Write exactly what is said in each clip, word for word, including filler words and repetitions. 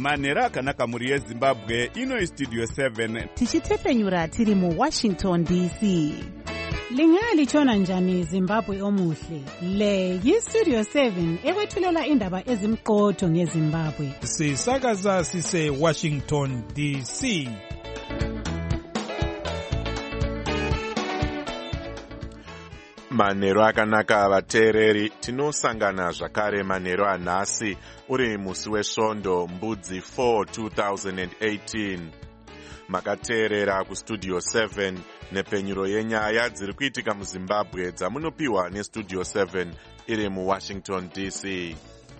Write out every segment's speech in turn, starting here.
manhero akanaka mhuri yezimbabwe. Ino Studio seven tichitefenyura tiri mu Washington D C. Lingalitshona njani Zimbabwe omuhle? Le yi-Studio seven ekwethulela indaba ezimqotho ngeZimbabwe. Sisakaza sise Washington D C. Manhero akanaka vateereri, tinosangana zvakare manhero anhasi uri musi wesvondo mbudzi four two thousand eighteen. Makateerera kustudio seven nepenyuro yenyaya dziri kuitika muZimbabwe dzamunopiwa nestudio seven iri muWashington D C.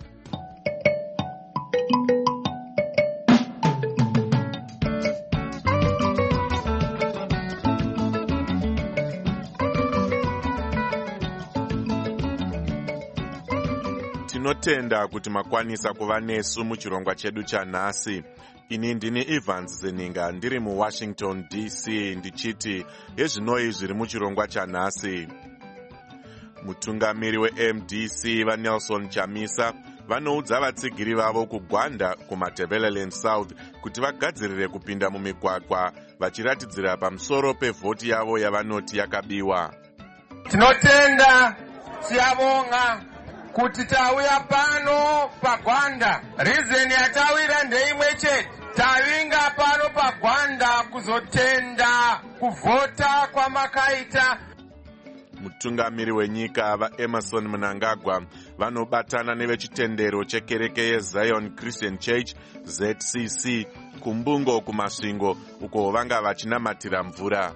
Tinotenda kuti makwanisa kuva nesu muchirongwa chedu chanhasi. Ini ndini Evans Zeninga ndiri muWashington D C ndichiti hezvinoi zviri muchirongwa chanhasi. Mutungamiri weM D C vaNelson Chamisa vanoudza vatsigiri vavo kugwanda kuMatabeleland South kuti vagadzirire kupinda mumigwagwa vachiratidzira pamusoro pevhoti yavo yavanoti yakabiwa. Tinotenda siyabonga kuti tauya pano pagwanda. Reason yatawira ndeimwe chete. Tavinga pano pagwanda kuzotenda kuvhota kwamakaita. Mutungamiri wenyika vaEmerson Mnangagwa vanobatana nevechitendero chekereke yeZion Christian Church Z C C kumbungo kumasvingo uko vanga vachinamatira mvura.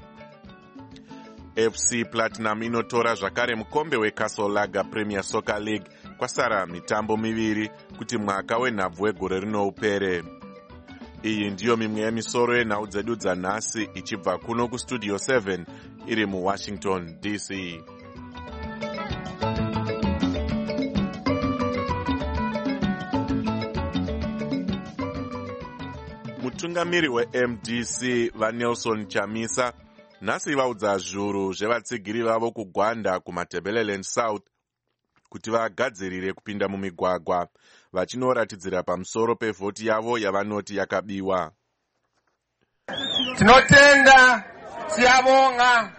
F C Platinum inotora zvakare mukombe weCastle Lager Premier Soccer League kwasara mitambo miviri kuti mwaka wenhabvu wegore rino upere. Iyi ndiyo mimwe yemisoro yenhau dzedu dzanhasi ichibva kuno kustudio seven iri muWashington D C. Mutungamiri weM D C vaNelson Chamisa nhasi vaudza zviuru zvevatsigiri vavo kugwanda kuMatabeleland South kuti vagadzirire kupinda mumigwagwa vachinoratidzira pamusoro pevhoti yavo yavanoti yakabiwa. Tinotenda siyabonga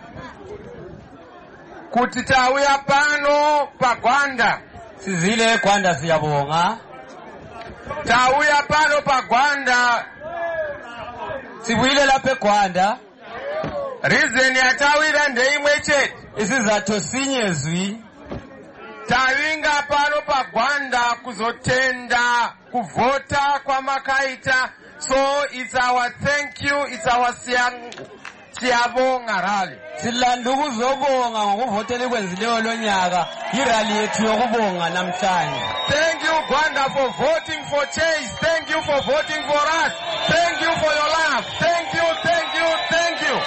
kuti tauya pano pagwanda. Sizile gwanda siyabonga. Tauya pano pagwanda. Sibuyile lapha egwanda. Reason yatawira ndeimwe chete. Isizathu sinyezwi. Tavinga pano pagwanda kuzotenda kuvhota kwamakaita. So it's our thank you, it's our siyabonga rally. Silanda ukuzobonga ngokuvotela kwenzileyo lo nyaka irally yethu yokubonga namhlanje. Thank you Gwanda for voting for change. Thank you for voting for us. Thank you for your love. Thank you, thank you, thank you.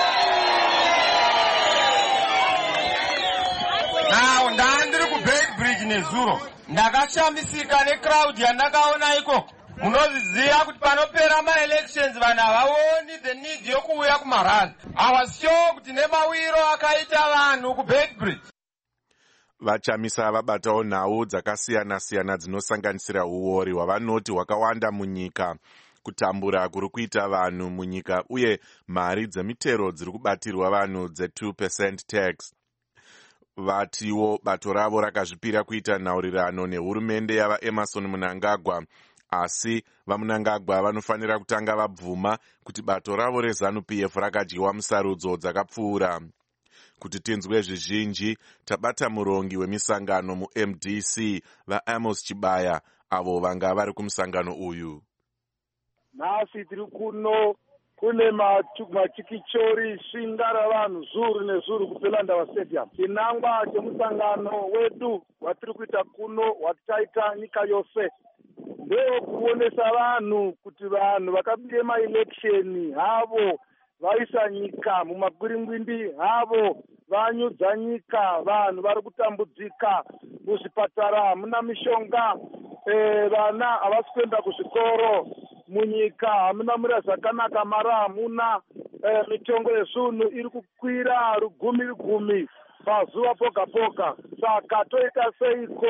Now ndandiri ku Beitbridge nezuro. Ndakashamisika necrowd yandakaona ikoko. Munoziziva kuti panopera ma-elections vanhu havaoni the need yokuuya kumarali. I was sure kuti nemawiro akaita vanhu kuBeitbridge. Vachamisa vabatawo nhau dzakasiyana-siyana dzinosanganisira uori hwavanoti hwakawanda munyika, kutambura kuri kuita vanhu munyika uye mari dzemitero dziri kubatirwa vanhu dze two percent tax. Vatiwo bato ravo rakazvipira kuita nhaurirano nehurumende yavaEmerson Mnangagwa, asi vaMnangagwa vanofanira kutanga vabvuma kuti bato ravo reZANU P F rakadyiwa musarudzo dzakapfuura. Kuti tinzwe zvizhinji, tabata murongi wemisangano muM D C vaAmos Chibaya avo vanga vari kumusangano uyu. Nhasi tiri kuno kune machikichori svinga ravanhu zuru nezuru kuPelandava Stadium. Chinangwa chemusangano wedu watiri kuita kuno watichaita nyika yose ndewo kuonesa vanhu kuti vanhu vakabiye maeleksheni havo vaisa nyika mumagwiringwindi havo vanyudza nyika. Vanhu vari kutambudzika muzvipatara hamuna mishonga, vana havasi kuenda kuzvikoro, munyika hamuna mura zvakanaka, mara hamuna, mitongo yezvinhu iri kukwira rugumi rugumi pazuva poga poga. Saka toita seiko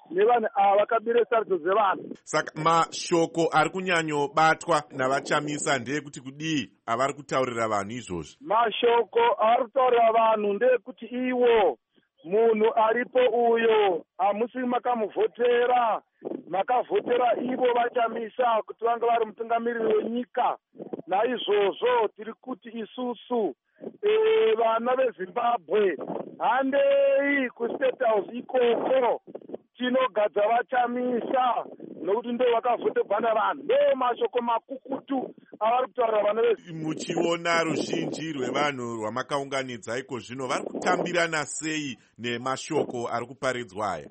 nevanhu ava vakabire sarudzo dzevanhu. Saka mashoko ari kunyanyobatwa navachamisa ndeyekuti kudii avari kutaurira vanhu izvozvi? Mashoko avari kutaurira vanhu ndeyekuti iwo munhu aripo uyo hamusi makamuvhotera, makavhotera ivo vachamisa kuti vange vari mutungamiriri wenyika. Naizvozvo tiri kuti isusu e, vana veZimbabwe handei kuState House ikoko tinogadza vachamisa nokuti ndo vakavhoterwa navanhu. Ndo mashoko makukutu avari kutaurira vana ve. Muchiona ruzhinji rwevanhu rwamakaunganidza iko zvino vari kutambirana sei nemashoko ari kuparidzwa aya?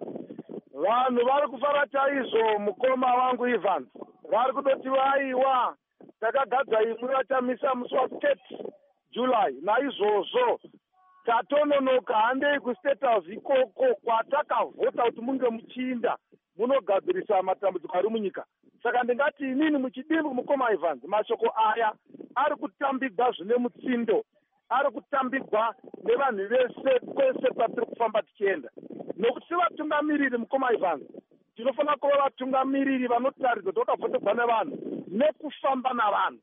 Vanhu vari kufara chaizvo, mukoma wangu Evans. Vari kutoti vaiwa takagadza imwe vachamisa musi wa-thirty July. Naizvozvo tatononoka handei kuState House ikoko kwatakavhota kuti munge muchinda munogadzirisa matambudziko ari munyika. Saka ndingati inini muchidimbu mukoma Evans, mashoko aya ari kutambigwa zvine mutsindo, ari kutambigwa nevanhu vese kwese kwatiri kufamba tichienda. Nokuti sevatungamiriri mukoma Evans, tinofanira kuva vatungamiriri vanotaridza kuti vakavhoterwa nevanhu nekufamba navanhu.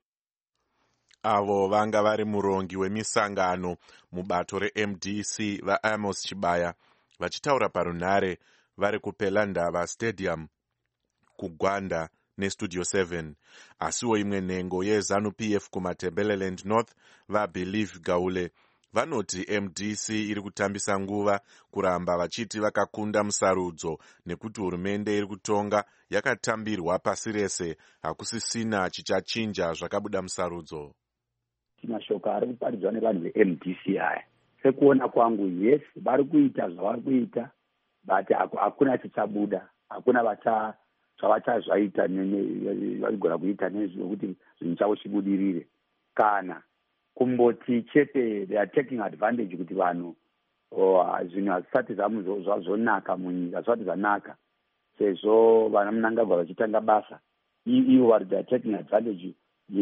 Avo vanga vari murongi wemisangano mubato reM D C vaAmos Chibaya vachitaura parunhare vari kuPelandava Stadium kuGwanda neStudio seven. Asiwo imwe nhengo yeZanu-P F kumaTebeleland North vaBelieve Gaule vanoti M D C iri kutambisa nguva kuramba vachiti vakakunda musarudzo nekuti hurumende iri kutonga yakatambirwa pasi rese, hakusisina chichachinja zvakabuda musarudzo. Mashoko ari kuparidzwa nevanhu veM D C aya, sekuona kwangu, yes, vari kuita zvavari kuita, but hakuna chichabuda, hakuna vacha zvavachazvaita vachigona kuita nezvekuti zvinhu chavo chibudirire, kana kumboti chete they are taking advantage kuti vanhu zvinhu hazvisati zvazonaka munyika, hazvisati zvanaka, sezvo vana Mnangagwa vachitanga basa, ivo vari they are taking advantage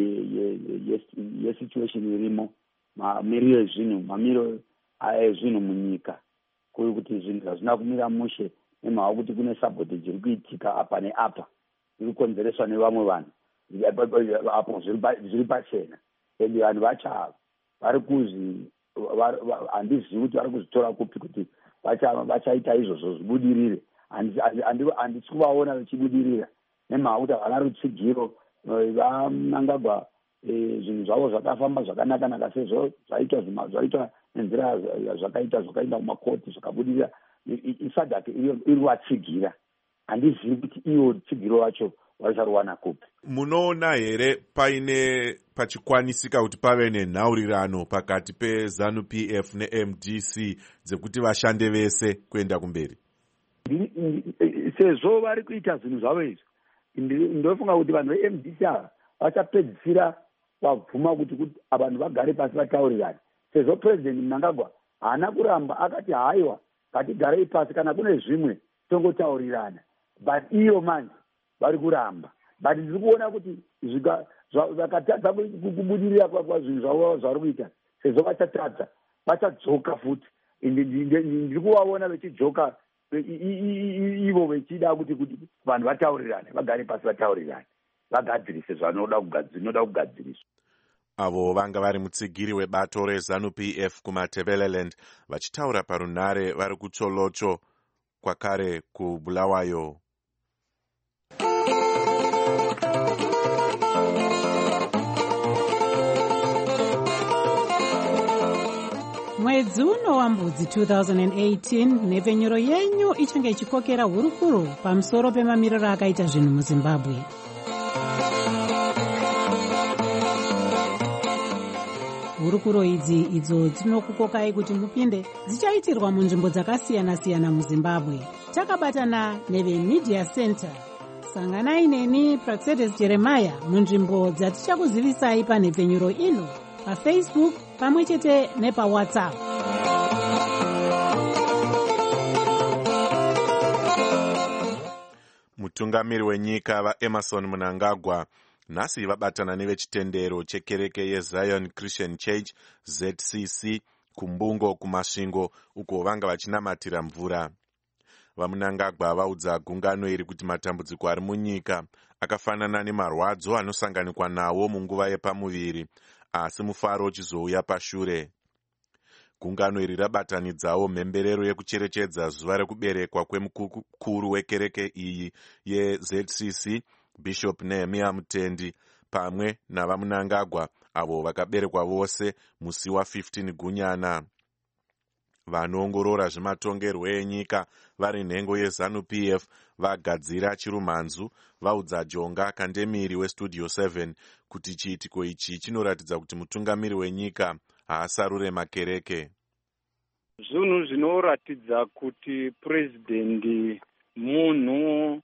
yesituation irimo, mamiriro ezvinhu, mamiro ezvinhu munyika, kuri kuti zvinhu zvazvina kumira mushe nemhaka kuti kune sabotage iri kuitika apa neapa, iri kukonzereswa nevamwe vanhu apo zviri pachena. Ende vanhu vacha vari kuzi handizivi kuti vari kuzvitora kupi kuti vachaita izvozvo zvibudirire. Handisi kuvaona vachibudirira nemhaka kuti havana rutsigiro. Vanangagwa zvinhu zvavo zvakafamba zvakanaka-naka sezvo zvaitwa nenzira zvakaita zvakaenda kumakoti zvakabudirira, isadhaki iri vatsigira. Handizivi kuti iwo rutsigiro wacho vacharuwana kupi. Munoona here paine pachikwanisika kuti pave nenhaurirano pakati peZanu-P F neM D C dzekuti vashande vese kuenda kumberi? Sezvo vari kuita zvinhu zvavo izvi, ndofunga kuti vanhu veM D C ava vachapedzisira vabvuma kuti vanhu vagare pasi vataurirane, sezvo President Mnangagwa haana kuramba akati haiwa ngatigarei pasi, kana kune zvimwe tongotaurirana, but iyo manje vari kuramba. But ndiri kuona kuti vakatadza kubudirira zvinhu zvavo zvari kuita, sezvo vachatadza vachadzoka futi. Ndiri kuvaona vachidzoka ivo vachida kuti vanhu vataurirane, vagare pasi vataurirane, vagadzirise zvanoda kugadziriswa. Avo vanga vari mutsigiri webato reZanu-P F kumaTebeleland vachitaura parunhare vari kuTsolotsho kwakare kuBulawayo. Mwedzi uno waMbudzi two thousand eighteen, nhepfenyuro yenyu ichange ichikokera hurukuro pamusoro pemamiriro akaita zvinhu muZimbabwe. Hurukuro idzi idzo dzinokukokai kuti mupinde dzichaitirwa munzvimbo dzakasiyana-siyana muZimbabwe. Takabatana neveMedia Center. Sanganai neni Praxedes Jeremiah munzvimbo dzatichakuzivisai panhepfenyuro ino paFacebook pamwe chete nepaWhatsApp. Mutungamiri wenyika vaEmerson Mnangagwa nhasi vabatana nevechitendero chekereke yeZion Christian Church Z C C kumbungo kumasvingo uko vanga vachinamatira mvura. vamunangagwa vaudza gungano iri kuti matambudziko ari munyika akafanana nemarwadzo anosanganikwa nawo munguva yepamuviri, asi mufaro uchizouya pashure. Gungano iri rabatanidzawo mhemberero yekucherechedza zuva rekuberekwa kwemukuru wekereke iyi yeZ C C, Bishop Nehemiah Mutendi, pamwe navamunangagwa avo vakaberekwa vose musi wa15 Gunyana. Vanoongorora zvematongerwo enyika vari nhengo yeZanu P F vagadzira chirumhanzu vaudza Jonga Kandemiri weStudio seven kuti chiitiko ichi chinoratidza kuti mutungamiri wenyika haasarure makereke. Zvinhu zvinoratidza kuti purezidendi munhu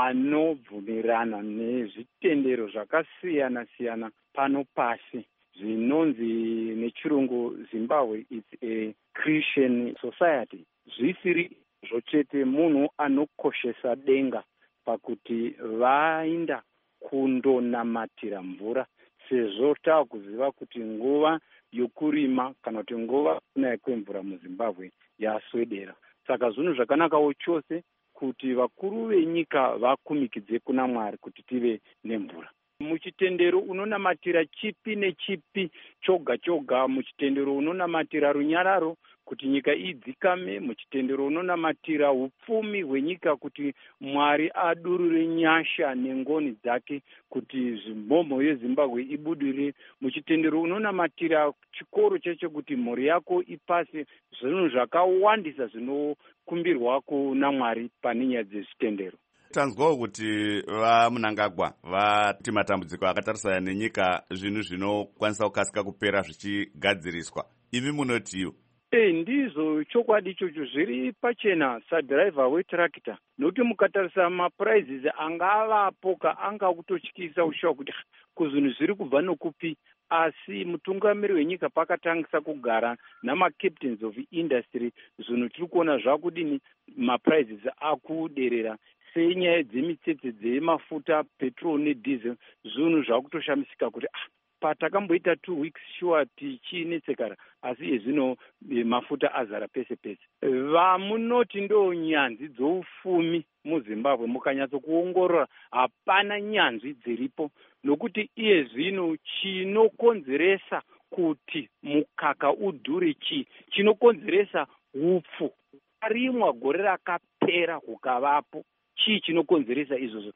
anobvumirana nezvitendero zvakasiyana siyana pano pasi. Zvinonzi nechirungu Zimbabwe it's a Christian society. Zvisiri zvochete munhu anokoshesa denga pakuti vainda kundonamatira mvura, sezvo taakuziva kuti nguva yokurima kana kuti nguva kunaya kwemvura muZimbabwe yaswedera. Saka zvinhu zvakanakawo chose kuti vakuru venyika vakumikidze kuna Mwari kuti tive nemvura. Muchitendero unonamatira chipi nechipi choga choga, muchitendero unonamatira runyararo kuti nyika idzikame, muchitendero unonamatira upfumi hwenyika kuti Mwari adurure nyasha nengoni dzake kuti zvimhomho yeZimbabwe ibudirire, muchitendero unonamatira chikoro cheche kuti mhuri yako ipase. Zvinhu zvakawandisa zvinokumbirwa kuna Mwari pane nyaya dzezvitendero. Tanzwawo kuti vamunangagwa vati matambudziko akatarisana nenyika zvinhu zvinokwanisa kukasika kupera zvichigadziriswa. Imi munotiwo? E, ndizvo chokwadi ichocho, zviri pachena sadhiraivha wetractor, nokuti mukatarisa maprizes angavapoka anga kutotyisa ushawa kuti kuzvinhu zviri kubva nokupi. Asi mutungamiri wenyika pakatangisa kugara namacaptains of industry, zvinhu tiri kuona zvakudini maprizes akuderera, senyaya dzemitsetse dzemafuta petrol nediesel. Zvinhu zvakutoshamisika kuti ah, patakamboita two weeks sure tichinetsekara, asi ezvino mafuta azara pese pese. Vamunoti ndo nyanzvi dzoufumi muZimbabwe mukanyatsokuongorora hapana nyanzvi dziripo, nokuti iye zvino chinokonzeresa kuti mukaka udhure chi chinokonzeresa upfu. Rimwa gore rakapera kukavapo, chii chinokonzeresa izvozvo?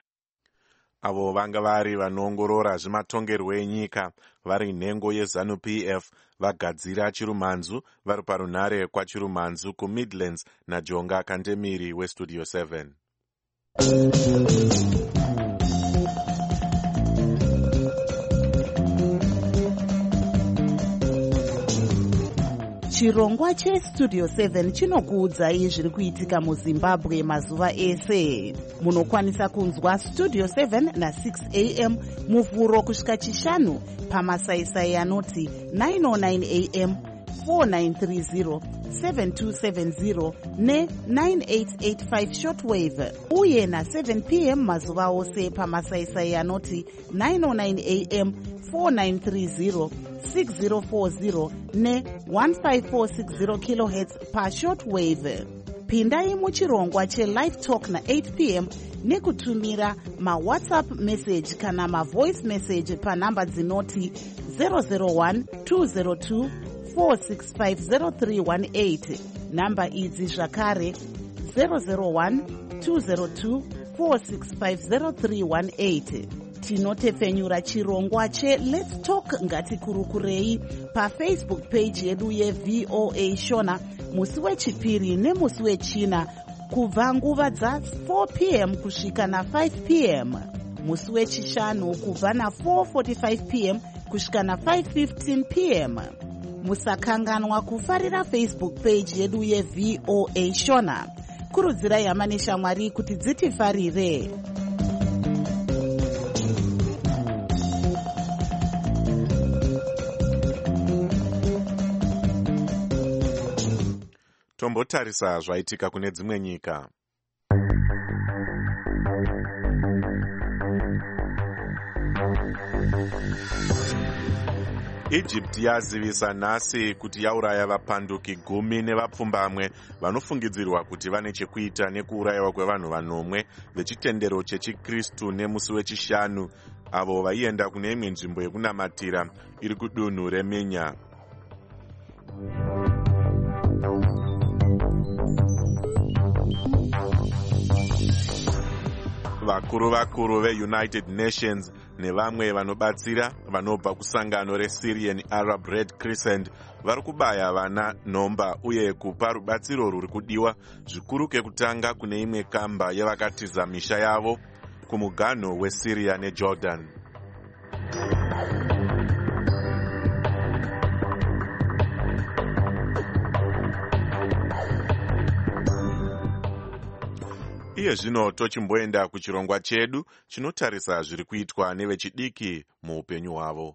Avo vanga vari vanoongorora zvematongerwo enyika vari nhengo yeZanu P F vagadzira chirumhanzu vari parunhare kwachirumhanzu kuMidlands naJonga Kandemiri weStudio seven. Chirongwa cheStudio seven chinokuudzai zviri kuitika muZimbabwe mazuva ese. Munokwanisa kunzwa Studio seven na six a m muvhuro kusvika chishanu pamasaisai anoti nine oh nine a m, four nine three zero, seven two seven zero ne nine eight eight five shortwave, uye na seven p m mazuva ose pamasaisai anoti nine oh nine a m, four nine three zero, six zero four zero ne one five four six zero kilohertz pa shortwave. Pindai muchirongwa cheLive Talk na eight p m nekutumira mawhatsapp message kana mavoice message panhamba dzinoti zero zero one two zero two four six five zero three one eight. Namba idzi zvakare zero zero one two zero two four six five zero three one eight. Tinotepfenyura chirongwa che Let's Talk ngatikurukurei paFacebook page yedu yeV O A Shona musi wechipiri nemusi wechina kubva nguva dza four p m kusvika na five p m, musi wechishanu kubva na four forty-five p m kusvika na five fifteen p m. Musakanganwa kufarira Facebook page yedu yeV O A Shona. Kurudzirai hama neshamwari kuti dzitifarire. Tombotarisa zvaitika kune dzimwe nyika. Egypt yazivisa nhasi kuti yauraya vapanduki gumi nevapfumbamwe vanofungidzirwa kuti vane chekuita nekuurayiwa kwevanhu vanomwe vechitendero chechikristu nemusi wechishanu avo vaienda kune imwe nzvimbo yekunamatira iri kudunhu remenya. Vakuru vakuru veUnited Nations nevamwe vanobatsira vanobva kusangano reSyrian Arab Red Crescent vari kubaya vana nhomba uye kupa rubatsiro rwuri kudiwa zvikuru kekutanga kune imwe kamba yavakatiza misha yavo kumuganho weSyria neJordan. Iye zvino tochimboenda kuchirongwa chedu chinotarisa zviri kuitwa nevechidiki muupenyu hwavo.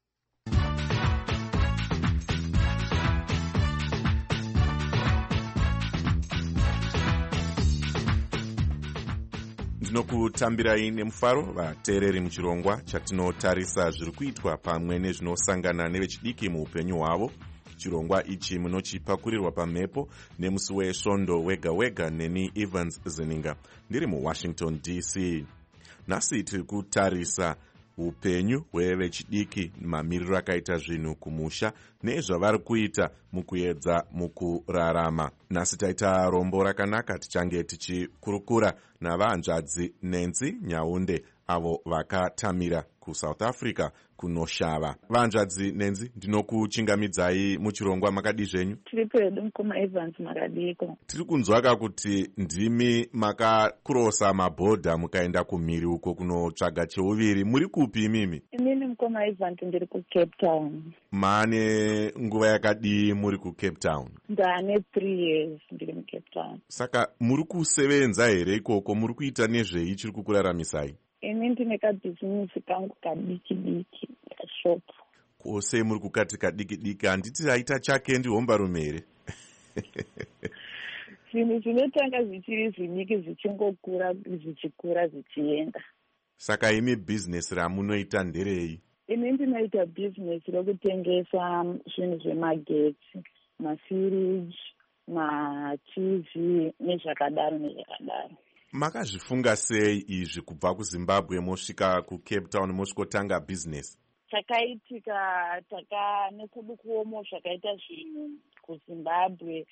Ndinokutambirai nemufaro vateereri muchirongwa chatinotarisa zviri kuitwa pamwe nezvinosangana nevechidiki muupenyu hwavo. Chirongwa ichi munochipakurirwa pamhepo nemusi wesvondo wega wega neni Evans Zeninga ndiri muWashington D C. Nhasi tiri kutarisa upenyu hwevechidiki mamiriro akaita zvinhu kumusha nezvavari kuita mukuedza mukurarama. Nhasi taita rombo rakanaka tichange tichikurukura navahanzvadzi Nancy Nyaunde avo vakatamira kuSouth Africa kunoshava. Vanzvadzi Nancy, ndinokuchingamidzai muchirongwa makadi zvenyu? Tiri pedu mukoma Evans makadiko. Tiri kunzwaka kuti ndimi makakurosa mabhodha mukaenda kumhiri uko kunotsvaga cheuviri. Muri kupi imimi? Inini mukoma Evans ndiri kuCape Town. Mane nguva yakadii muri kuCape Town? Ndane three years ndiri muCape Town. Saka muri kusevenza here ikoko? Muri kuita nezvei chiri kukuraramisai? Ini ndine kabhizinesi kangu kadiki diki kashop. Kose muri kukati kadiki diki, handiti aita chake ndihomba rumere. Zvinhu zvinotanga zvichiri zvidiki zvichingokura zvichikura zvichienda. Saka imi bhizinesi ramunoita nderei? Ini ndinoita bhizinesi rokutengesa zvinhu zvemagetsi, mafiriji, maT V nezvakadaro nezvakadaro. Makazvifunga sei izvi kubva kuZimbabwe mosvika kuCape Town mosvikotanga bhizinesi? Chakaitika taka nekudukuomo zvakaita zvinhu kuZimbabwe,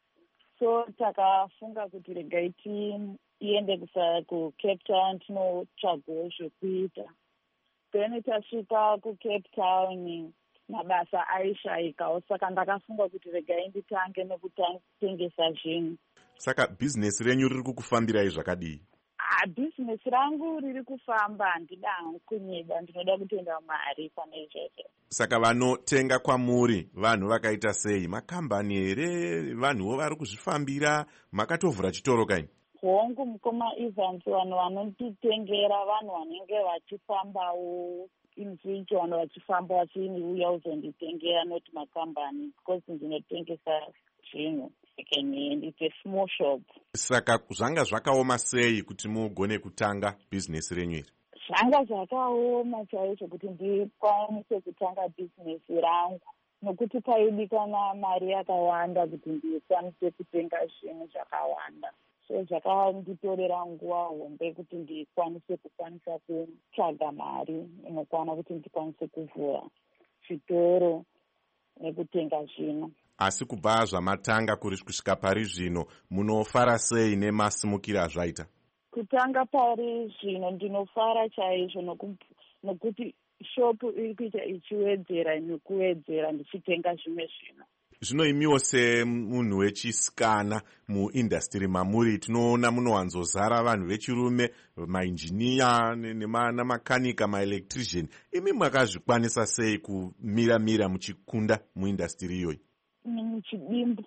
so takafunga kuti regai tiende kuCape Town tinotsvagawo zvekuita. Then tasvika kuCape Town mabasa aishayikawo, saka ndakafunga kuti regai nditange nekutengesa zvinhu. Saka bhizinesi renyu riri kukufambirai zvakadii? Ah, bhizinesi rangu riri kufamba, handida kunyeba, ndinoda kutenda Mwari pane izvozvo. Saka vanotenga kwamuri vanhu vakaita sei? Makambani here? Vanhuwo vari kuzvifambira? Makatovhura chitoro kanyi? Hongu mukoma Evans, vanhu vanotitengera vanhu vanenge vachifambawo individual, vanhu vachifamba vachiuya kuzonditengera, noti makambani, because ndinotengesa zvinhu. It's a small shop. Saka zvanga zvakaoma sei kuti mugone kutanga bhizinesi renyu iri? Zvanga zvakaoma chaizvo kuti ndikwanise kutanga bhizinesi rangu, nokuti paidikana mari yakawanda kuti ndikwanise kutenga zvinhu zvakawanda. So zvakanditorera nguva hombe kuti ndikwanise kukwanisa kutsvaga mari inokwana kuti ndikwanise kuvhura chitoro nekutenga zvinhu. Asi kubva zvamatanga kuri kusvika pari zvino munofara sei nemasimukiro azvaita? Kutanga pari zvino ndinofara chaizvo nokuti shopu iri kuita ichiwedzera nekuwedzera ndichitenga zvimwe zvino. Zvino imiwo semunhu wechisikana muindastiri mamuri, tinoona munowanzozara vanhu vechirume, mainjiniya nemakanika, maelectrician. Imi makazvikwanisa sei kumira-mira muchikunda muindastiri iyoyi? Muchidimbu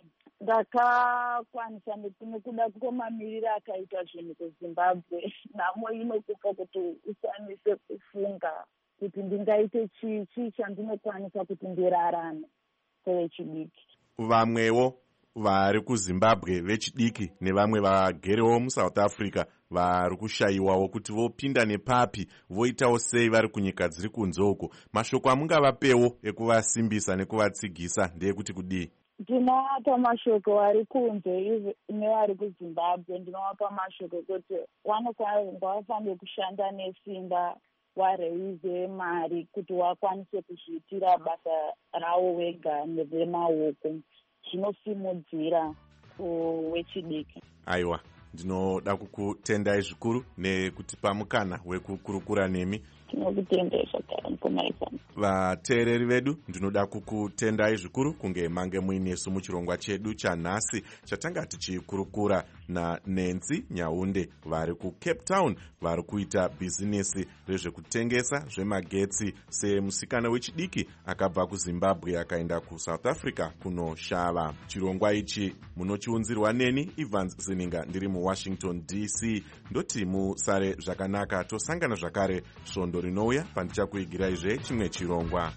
ndakakwanisa nekuda kwemamiriro akaita zvinhu kuZimbabwe. Nhamo inokupa kuti ukwanise kufunga kuti ndingaite chii chandinokwanisa kuti ndirarame sevechidiki. Vamwewo vari kuZimbabwe vechidiki nevamwe vagerewo muSouth Africa vari kushayiwawo kuti vopinda nepapi, voitawo sei vari kunyika dziri kunze uko. Mashoko amungavapewo ekuvasimbisa nekuvatsigisa ndeyekuti kudii? Ndinovapa mashoko vari kunze nevari kuZimbabwe, ndinovapa mashoko kuti vanofanira kushanda nesimba, vareize mari kuti vakwanise kuzviitira basa ravo vega nevemaoko, zvinosimudzira wechidiki. Aiwa, ndinoda kukutendai zvikuru nekutipa mukana wekukurukura nemi. Tinokutendai zvakare mukomaizana. Vateereri vedu, ndinoda kukutendai zvikuru kunge mange muinesu muchirongwa chedu chanhasi chatanga tichikurukura naNancy Nyaunde vari kuCape Town, vari kuita bhizinesi rezvekutengesa zvemagetsi semusikana wechidiki akabva kuZimbabwe akaenda kuSouth Africa kunoshava. Chirongwa ichi munochiunzirwa neni Evans Zininga ndiri muWashington D C. Ndoti musare zvakanaka, tosangana zvakare svondo rinouya pandichakuigiraizve chimwe chirongwa.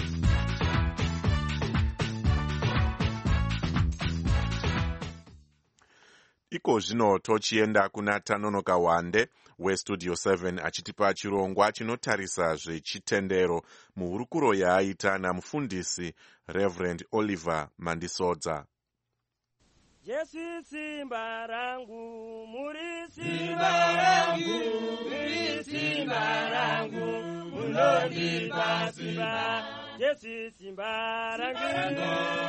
Iko zvino tochienda kuna Tanonoka Wande weStudio seven achitipa chirongwa chinotarisa zvechitendero muhurukuro yaaita namufundisi Reverend Oliver Mandisodza. Jesu simba rangu, muri simba rangu, muri simba rangu, munondipa simba. Jesu simba rangu,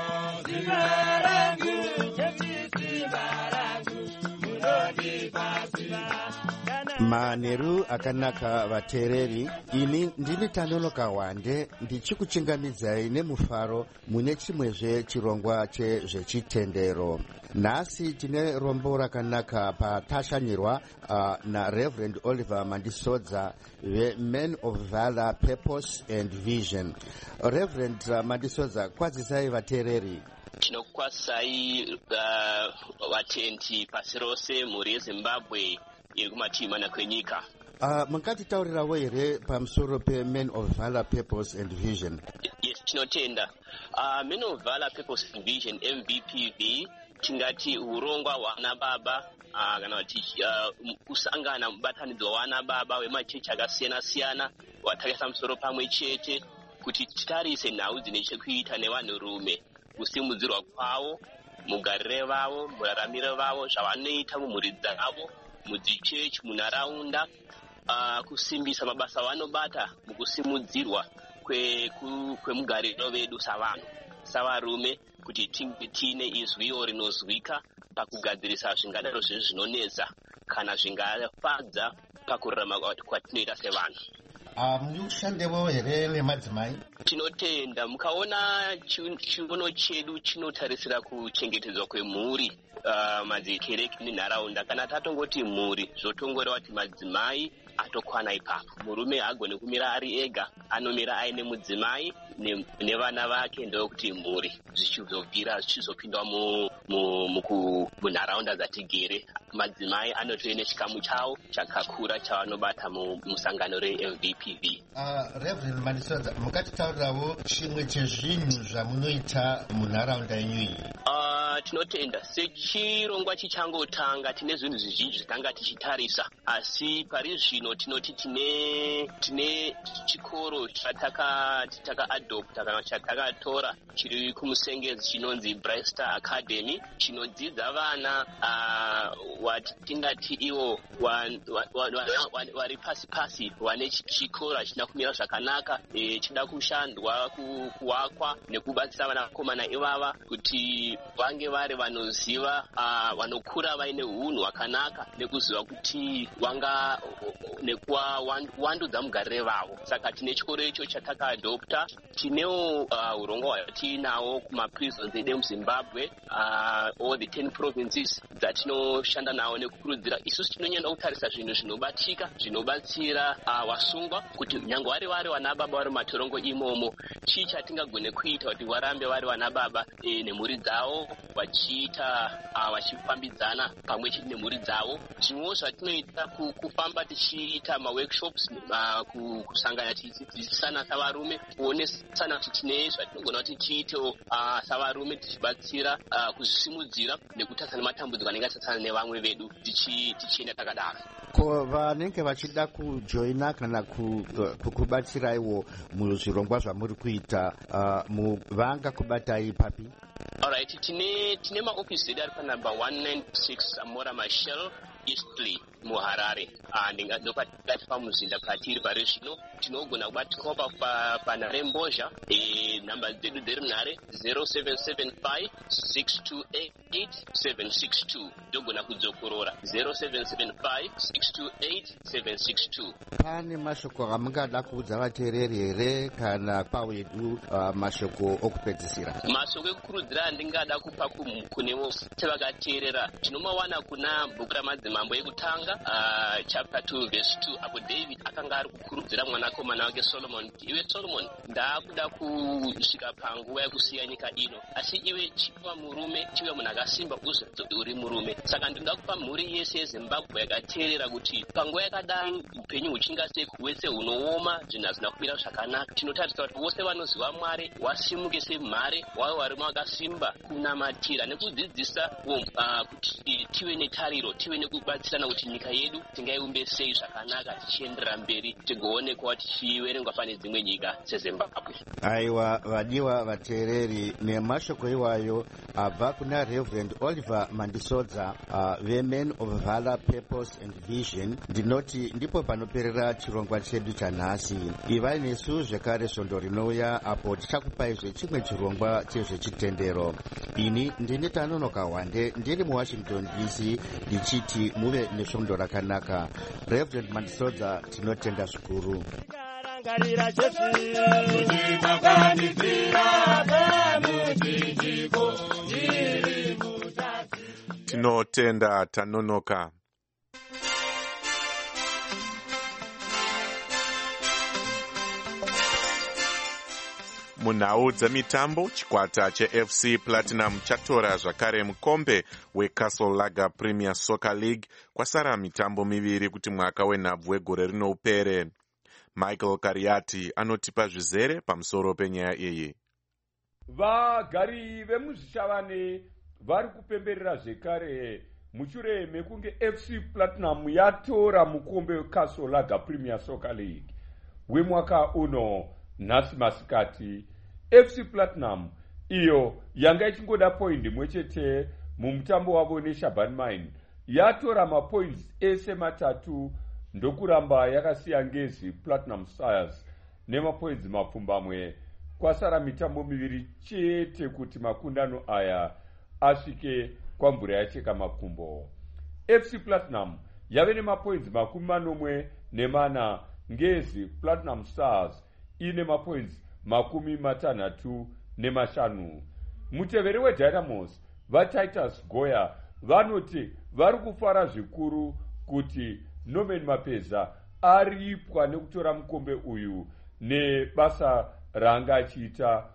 simba rangu, Jesu simba rangu, munondipa simba. Maneru akanaka vateereri, ini ndini Tanonoka Wande ndichikuchingamidzai nemufaro mune chimwezve chirongwa chezvechitendero. Nhasi tine rombo rakanaka patashanyirwa uh, naReverend Oliver Mandisodza veMen of Valor, Purpose and Vision. Reverend uh, Mandisodza, kwazisai vateereri. Tinokwasai uh, vatendi pasi rose muri yeZimbabwe iri kumatimana kwenyika. Uh, mungatitaurirawo here pamusoro peMen of Valor, Purpose and Vision? Yes, tinotenda. Uh, Men of Valor, Purpose and Vision, M V P V, tingati urongwa hwana baba uh, kana kuti uh, kusangana mubatanidzo hwana baba wemachechi akasiyana siyana watarisa musoro pamwe chete kuti titarise nhau dzine chekuita nevanhurume, kusimudzirwa kwavo, mugarire vavo, muraramiro vavo, zvavanoita mumhuri dzavo, mudzichechi, munharaunda, uh, kusimbisa mabasa avanobata mukusimudzirwa kwemugariro kwe vedu savanhu, savarume, kuti tinge tine izwiwo rinozwika pakugadzirisa zvingadaro zvezvinonetsa kana zvingafadza pakurarama kwatinoita sevanhu. muri kushandewo here nemadzimai? Tinotenda. Mukaona chiuno chedu chinotarisira kuchengetedzwa kwemhuri, uh, madzikereke nenharaunda. Kana tatongoti mhuri, zvotongorewa kuti madzimai atokwana ipapo. Murume haagoni kumira ari ega, anomira aine mudzimai nevana vake, ndokuti mhuri zvichizobvira zvichizopindwa munharaunda dzatigere. Madzimai anotove nechikamu chavo chakakura chavanobata musangano reM V P V. Uh, Reverend Mandisodza, mukatitaurirawo chimwe chezvinhu zvamunoita munharaunda yenyu iyi? Uh, tinotenda. Sechirongwa chichangotanga tine zvinhu zvizhinji zvatanga tichitarisa, asi pari zvino tinoti tine tine chikoro chataka titaka adopta kana chatakatora chiri kumusengezi chinonzi Bright Star Academy, chinodzidza vana uh, watingati ivo vari pasi pasi, vane chikora china kumira zvakanaka, e, chida kushandwa kuwakwa nekubatsira vana vakomana ivava kuti vange vari vanoziva, uh, vanokura vaine hunhu hwakanaka nekuziva kuti wanga nekuwa wandudza mugarire vavo. Saka tine chikoro icho chatakaadopta. Tinewo uh, urongwa hwatinawo kumaprisons edu muZimbabwe, uh, all the ten provinces dzatinoshanda nawo nekukurudzira. Isusu tinonyanya kutarisa zvinhu zvinobatika zvinobatsira uh, vasungwa kuti nyange vari vari vana baba vari matorongo imomo, chii chatingagone kuita kuti varambe vari vana baba e, nemhuri dzavo vachiita vachifambidzana pamwe chete nemhuri dzavo. Zvimwewo zvatinoita kufamba tichiita maworkshops, kusangana tichisana savarume, kuonesana kuti tine zvatinogona kuti tiitewo savarume, tichibatsira kuzvisimudzira nekutarisana nematambudziko anenge atarisana nevamwe vedu tichienda takadaro. Ko vanenge vachida kujoina kana kukubatsiraiwo muzvirongwa zvamuri kuita vangakubatai papi? Alright, tine tine maofisi edu ari panumber one ninety-six Amora Machel Eastleigh muHarare. Ndopati pamuzinda patiri pari zvino. Tinogona kubatsirawo panharembozha. Nhamba dzedu dziri munhare zero seven seven five six two eight seven six two. Ndogona kudzokorora zero seven seven five six two eight seven six two. Pane mashoko amungada kuudza vateereri here kana pawedu mashoko okupedzisira? Mashoko ekukurudzira andingada kupa kunevo sevakateerera tinomawana kuna bhuku ramadzimambo ekutanga chapter two verse two, apo David akanga ari kukurudzira mwanakomana wake Solomon, iwe Solomon, ndaakuda kusvika panguva yekusiya nyika ino, asi iwe chiva murume, chive munhu akasimba uzodzoke uri murume. Saka ndinoda kupa mhuri yese yeZimbabwe yakateerera kuti panguva yakadai upenyu huchinga sekuwese hunooma, zvinhu hazvina kumira zvakanaka. Tinotarisa kuti vose vanoziva Mwari wasimuke semhare, wave varimo vakasimba kunamatira nekudzidzisa kuti tive netariro, tive nekubatsirana kuti nyika yedu tingaiumbe sei zvakanaka tichienderera mberi, tigoonekwa tichiverengwa pane dzimwe nyika seZimbabwe. Aiwa vadiwa vateereri, nemashoko iwayo abva kuna Reverend Oliver Mandisodza uh, Women of Valor, Purpose and Vision. Ndinoti ndipo panoperera chirongwa chedu chanhasi. Ivai nesu zvekare svondo rinouya apo tichakupaizve chimwe chirongwa chezvechitendero. Ini ndini Tanonoka Wande ndiri muWashington D C ndichiti muve nesvondo rakanaka. Reverend Mandisodza, tinotenda zvikuru. Tinotenda Tanonoka. Munhau dzemitambo, chikwata cheF C Platinum chatora zvakare mukombe weCastle Lager Premier Soccer League kwasara mitambo miviri kuti mwaka wenhabvu wegore rino upere. Michael Kariati anotipa zvizere pamusoro penyaya iyi. Vagari vemuzvishavane vari kupemberera zvekare mushure mekunge F C Platinum yatora mukombe weCastle Lager Premier Soccer League wemwaka uno. Nhasi masikati F C Platinum iyo yanga ichingoda point mwechete mumutambo wavo neShaban Mine yatora mapoints ese matatu ndokuramba yakasiya ngezi Platinum Stars nemapoints mapfumbamwe. Kwasara mitambo miviri chete kuti makundano aya asvike kwamvura yacheka makumbo. F C Platinum yave nemapoints makumi manomwe nemana, ngezi Platinum Stars ine mapoints makumi matanhatu nemashanu. Muteveri weDynamos vaTitus Goya vanoti vari kufara zvikuru kuti Norman Mapeza aripwa nekutora mukombe uyu nebasa raanga achiita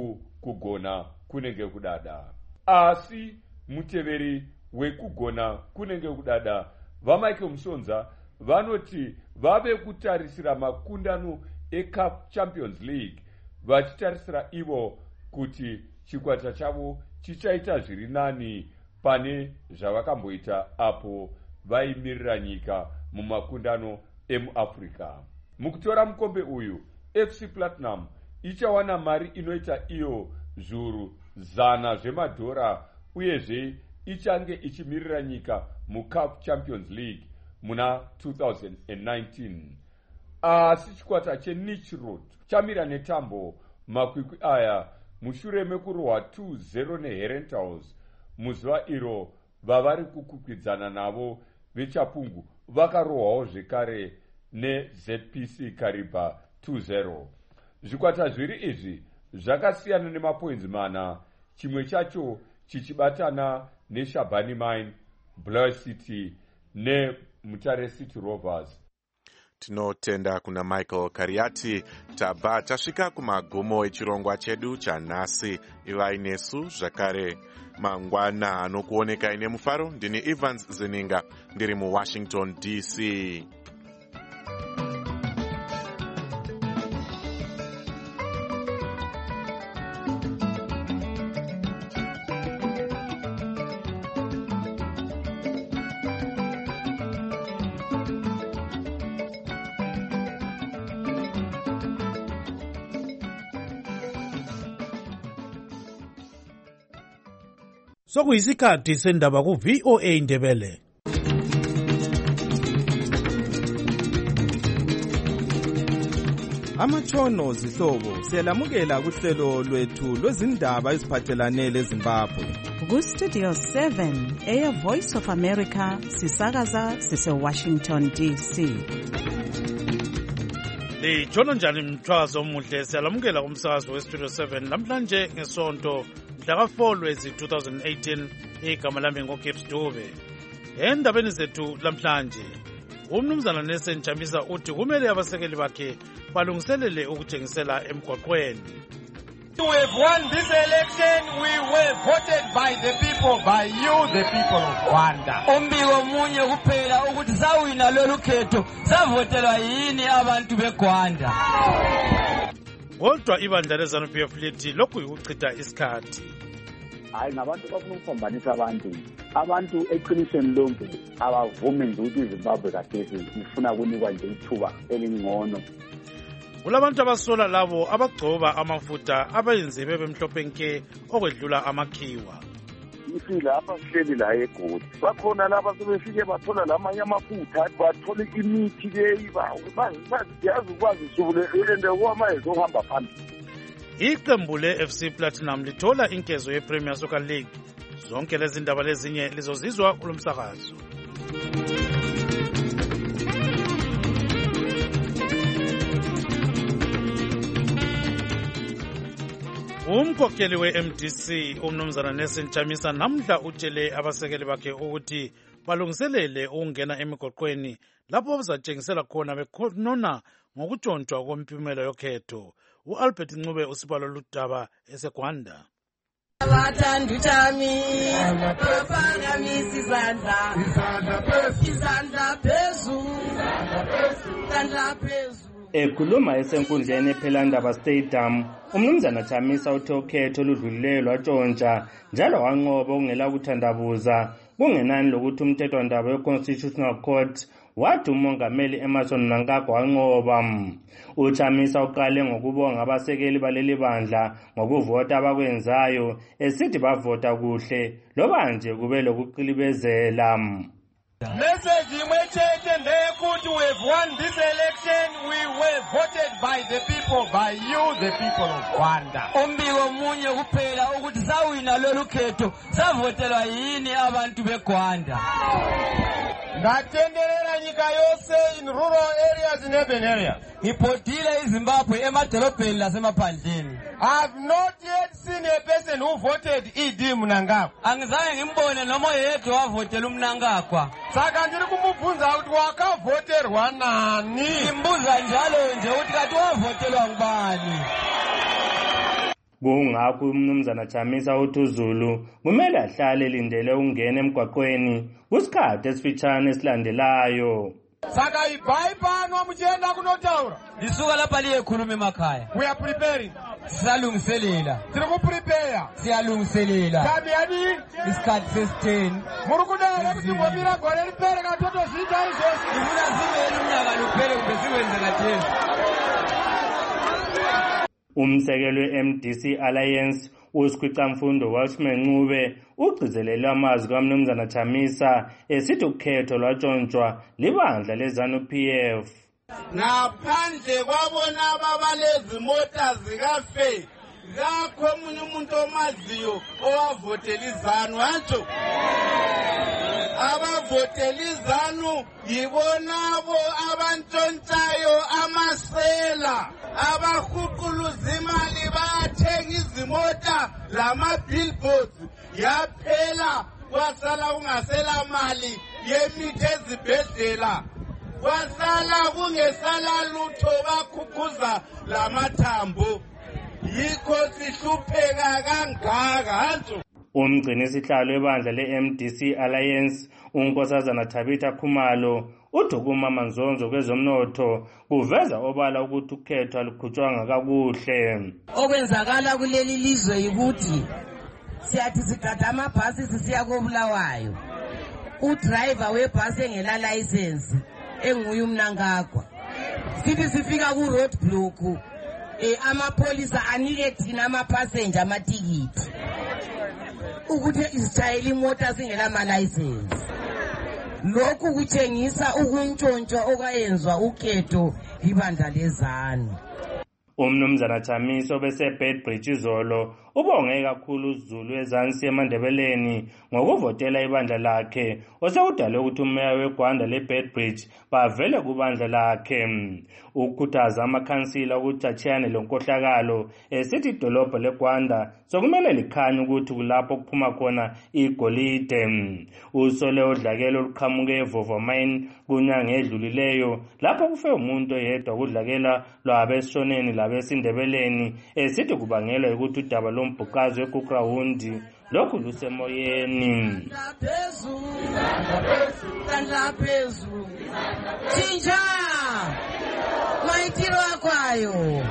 kugona kunenge kudada. Asi muteveri wekugona kunenge kudada vaMichael Musonza vanoti vave kutarisira makundano eCup Champions League vachitarisira ivo kuti chikwata chavo chichaita zviri nani pane zvavakamboita apo vaimirira nyika mumakundano emuAfrica. Mukutora mukombe uyu F C Platinum ichawana mari inoita iyo zviuru zana zvemadhora uyezve ichange ichimirira nyika muCup Champions League muna two thousand nineteen. Asi chikwata cheNichroad chamira netambo makwikwi aya mushure mekurohwa two zero neHerentals muzuva iro vavari kukwikwidzaana navo veChapungu vakarohwawo zvekare neZ P C Kariba two zero. Zvikwata zviri izvi zvakasiyana nemapoints mana, chimwe chacho chichibatana neShabani Mine, Blair City neMutare City Rovers. Tinotenda kuna Michael Kariati. Tabva tasvika kumagumo echirongwa chedu chanhasi. Ivai nesu zvakare mangwana anokuoneka ine mufaro. Ndini Evans Zininga ndiri muWashington D C. Sokuyisikhathi sendaba ku V O A Ndebele. Amatshono zihlobo siyalamukela kuhlelo lwethu lwezindaba eziphathelane leZimbabwe. Ku Studio seven, Air Voice of America, sisakaza sise Washington D C. Lijolo njani mthwazo omuhle siyalamukela kumsakazo we Studio seven namhlanje ngesonto mhla four Lwezi two thousand eighteen. Igama lami ngoGibbs Dube. Endabeni zethu lamhlanje umnumzana Nelson Chamisa uthi kumele abasekeli bakhe balungiselele ukuthengisela emgwaqweni. We have won this election. We were voted by the people, by you, the people of Rwanda. Umbiko munye kuphela ukuthi sawina lolu khetho savotelwa yini abantu beGwanda. Kodwa ibandla leZANU-P F lithi lokhu ukuchitha isikhathi. Hayi ngabantu bafuna ukuphambanisa abantu. Abantu eqinisweni lonke abavumi nje ukuthi iZimbabwe kathesi ifuna kunikwa nje ithuba elingcono. Kulabantu abasola labo abagcoba amafutha abayenze bebemhlophe nke okwedlula amakhiwa. Ifila apha sihleli la eGoli. Bakhona laba sebefike bathola lamanye amafutha bathola imithi leyi bayazi ukwazi usubule elende kwama ezohamba phambili. Iqembu le-F C Platinum lithola inkezo ye-Premier Soccer League. Zonke lezi ndaba lezinye lizozizwa kulomsakazo. Umkhokheli we-M D C umnumzana Nelson Chamisa namhla utshele abasekeli bakhe ukuthi balungiselele ukungena emigoqweni lapho bazatshengisela khona bekhonona ngokutshontshwa kwempumela yokhetho. U-Albert Ncube usibalo ludaba eseGwanda. Abathandu tami baphakamisa izandla izandla phezulu izandla phezulu. Ekhuluma esenkundleni ePhelandaba Stadium, umnumzana Chamisa uthe ukhetho oludlulileyo lwatshontsha njalo wanqoba ukungela kuthandabuza kungenani lokuthi umthethwandaba we-Constitutional Court wathi umongameli Emmerson Mnangagwa wanqoba. UChamisa uqale ngokubonga abasekeli baleli bandla ngokuvota abakwenzayo esithi bavota kuhle loba nje kube lokuqilibezela. Message imwechete ndekuthi we have won this election. We were voted by the people, by you, the people of Rwanda. Umbiko munye kuphela ukuthi sawina lolu khetho savotelwa yini abantu beGwanda. Ngatenderera nyika yose in rural areas and urban areas. Ngiphodile iZimbabwe emadolobheni lasemaphandleni. I have not yet seen a person who voted E D Mnangagwa. Angizange ngimbone noma yedwa wavotela uMnangagwa. Saka ndiri kumubvunza kuti wakavoterwa nani? Ngimbuza njalo nje ukuthi kati wavotelwa ngubani? Kungakho umnumzana Chamisa uthi uZulu kumele ahlale lindele ukungena emgwaqweni kusikhathi esifitshane esilandelayo. Saka ibhayi pano muchenda kunotaura. Lisuka lapha liyekhuluma emakhaya. We are preparing. Siyalungiselela. Tiri kuprepare. Siyalungiselela. Tabi yani? Isikhathi sesitheni. Muri kudala kuti ngomira gore lipere katoto zita izose. Ufuna zivele umnyaka luphele kumbe sikwenze kathesi. Umsekeli we-M D C Alliance uSikhwicamfundo Welshman Ncube ugcizelele amazwi kaMnumzana Chamisa esithi ukhetho lwatshontshwa libandla leZANU-P F. Ngaphandle kwabona ababalezi mota zikafe kakho omunye umuntu omaziyo owavotela iZANU watsho abavotela iZANU yibonabo abantshontshayo amasela abahuquluza imali bayathenga izimota lama-billboards yaphela kwasala kungasela mali yemithi ezibhedlela kwasala kungesala lutho bakhukhuza lamathambo yikho sihlupheka kangaka hanso. Umgcini sihlalo webandla le-M D C Alliance unkosazana Thabitha Khumalo udukuma manzonzo kwezomnotho kuveza obala ukuthi ukhetho alukhutshwanga kakuhle. Okwenzakala kuleli lizwe yikuthi siyathi sigada amabhasi sisiya koBulawayo, udriver webhasi engela license enguye uMnangagwa, sithi sifika ku road block eh amapolisa anike thina amapassenger amatikiti ukuthi isitshayela imota singela ma license. Lokhu kutshengisa ukuntshontsho okayenzwa ukhetho ibandla lezanu. Umnumzana Chamiso bese Bedbridge izolo ubonge kakhulu uZulu eZansi eMandebeleni ngokuvotela ibandla lakhe osekudale ukuthi umeya weGwanda leBedbridge bavele kubandla lakhe. Ukukhuthaza amakhansila ukuthi achiyane lenkohlakalo esithi idolobha leGwanda sokumele likhanye ukuthi kulapho kuphuma khona igolide. Usole udlakelo oluqhamuke eVovomine kunyanga edlulileyo lapho kufe umuntu oyedwa kudlakela lwabesoneni labesindebeleni esithi kubangelwa ukuthi udaba lombhukazi weKukrahundi lokhu lusemoyeni. Chinja maitiro akwayo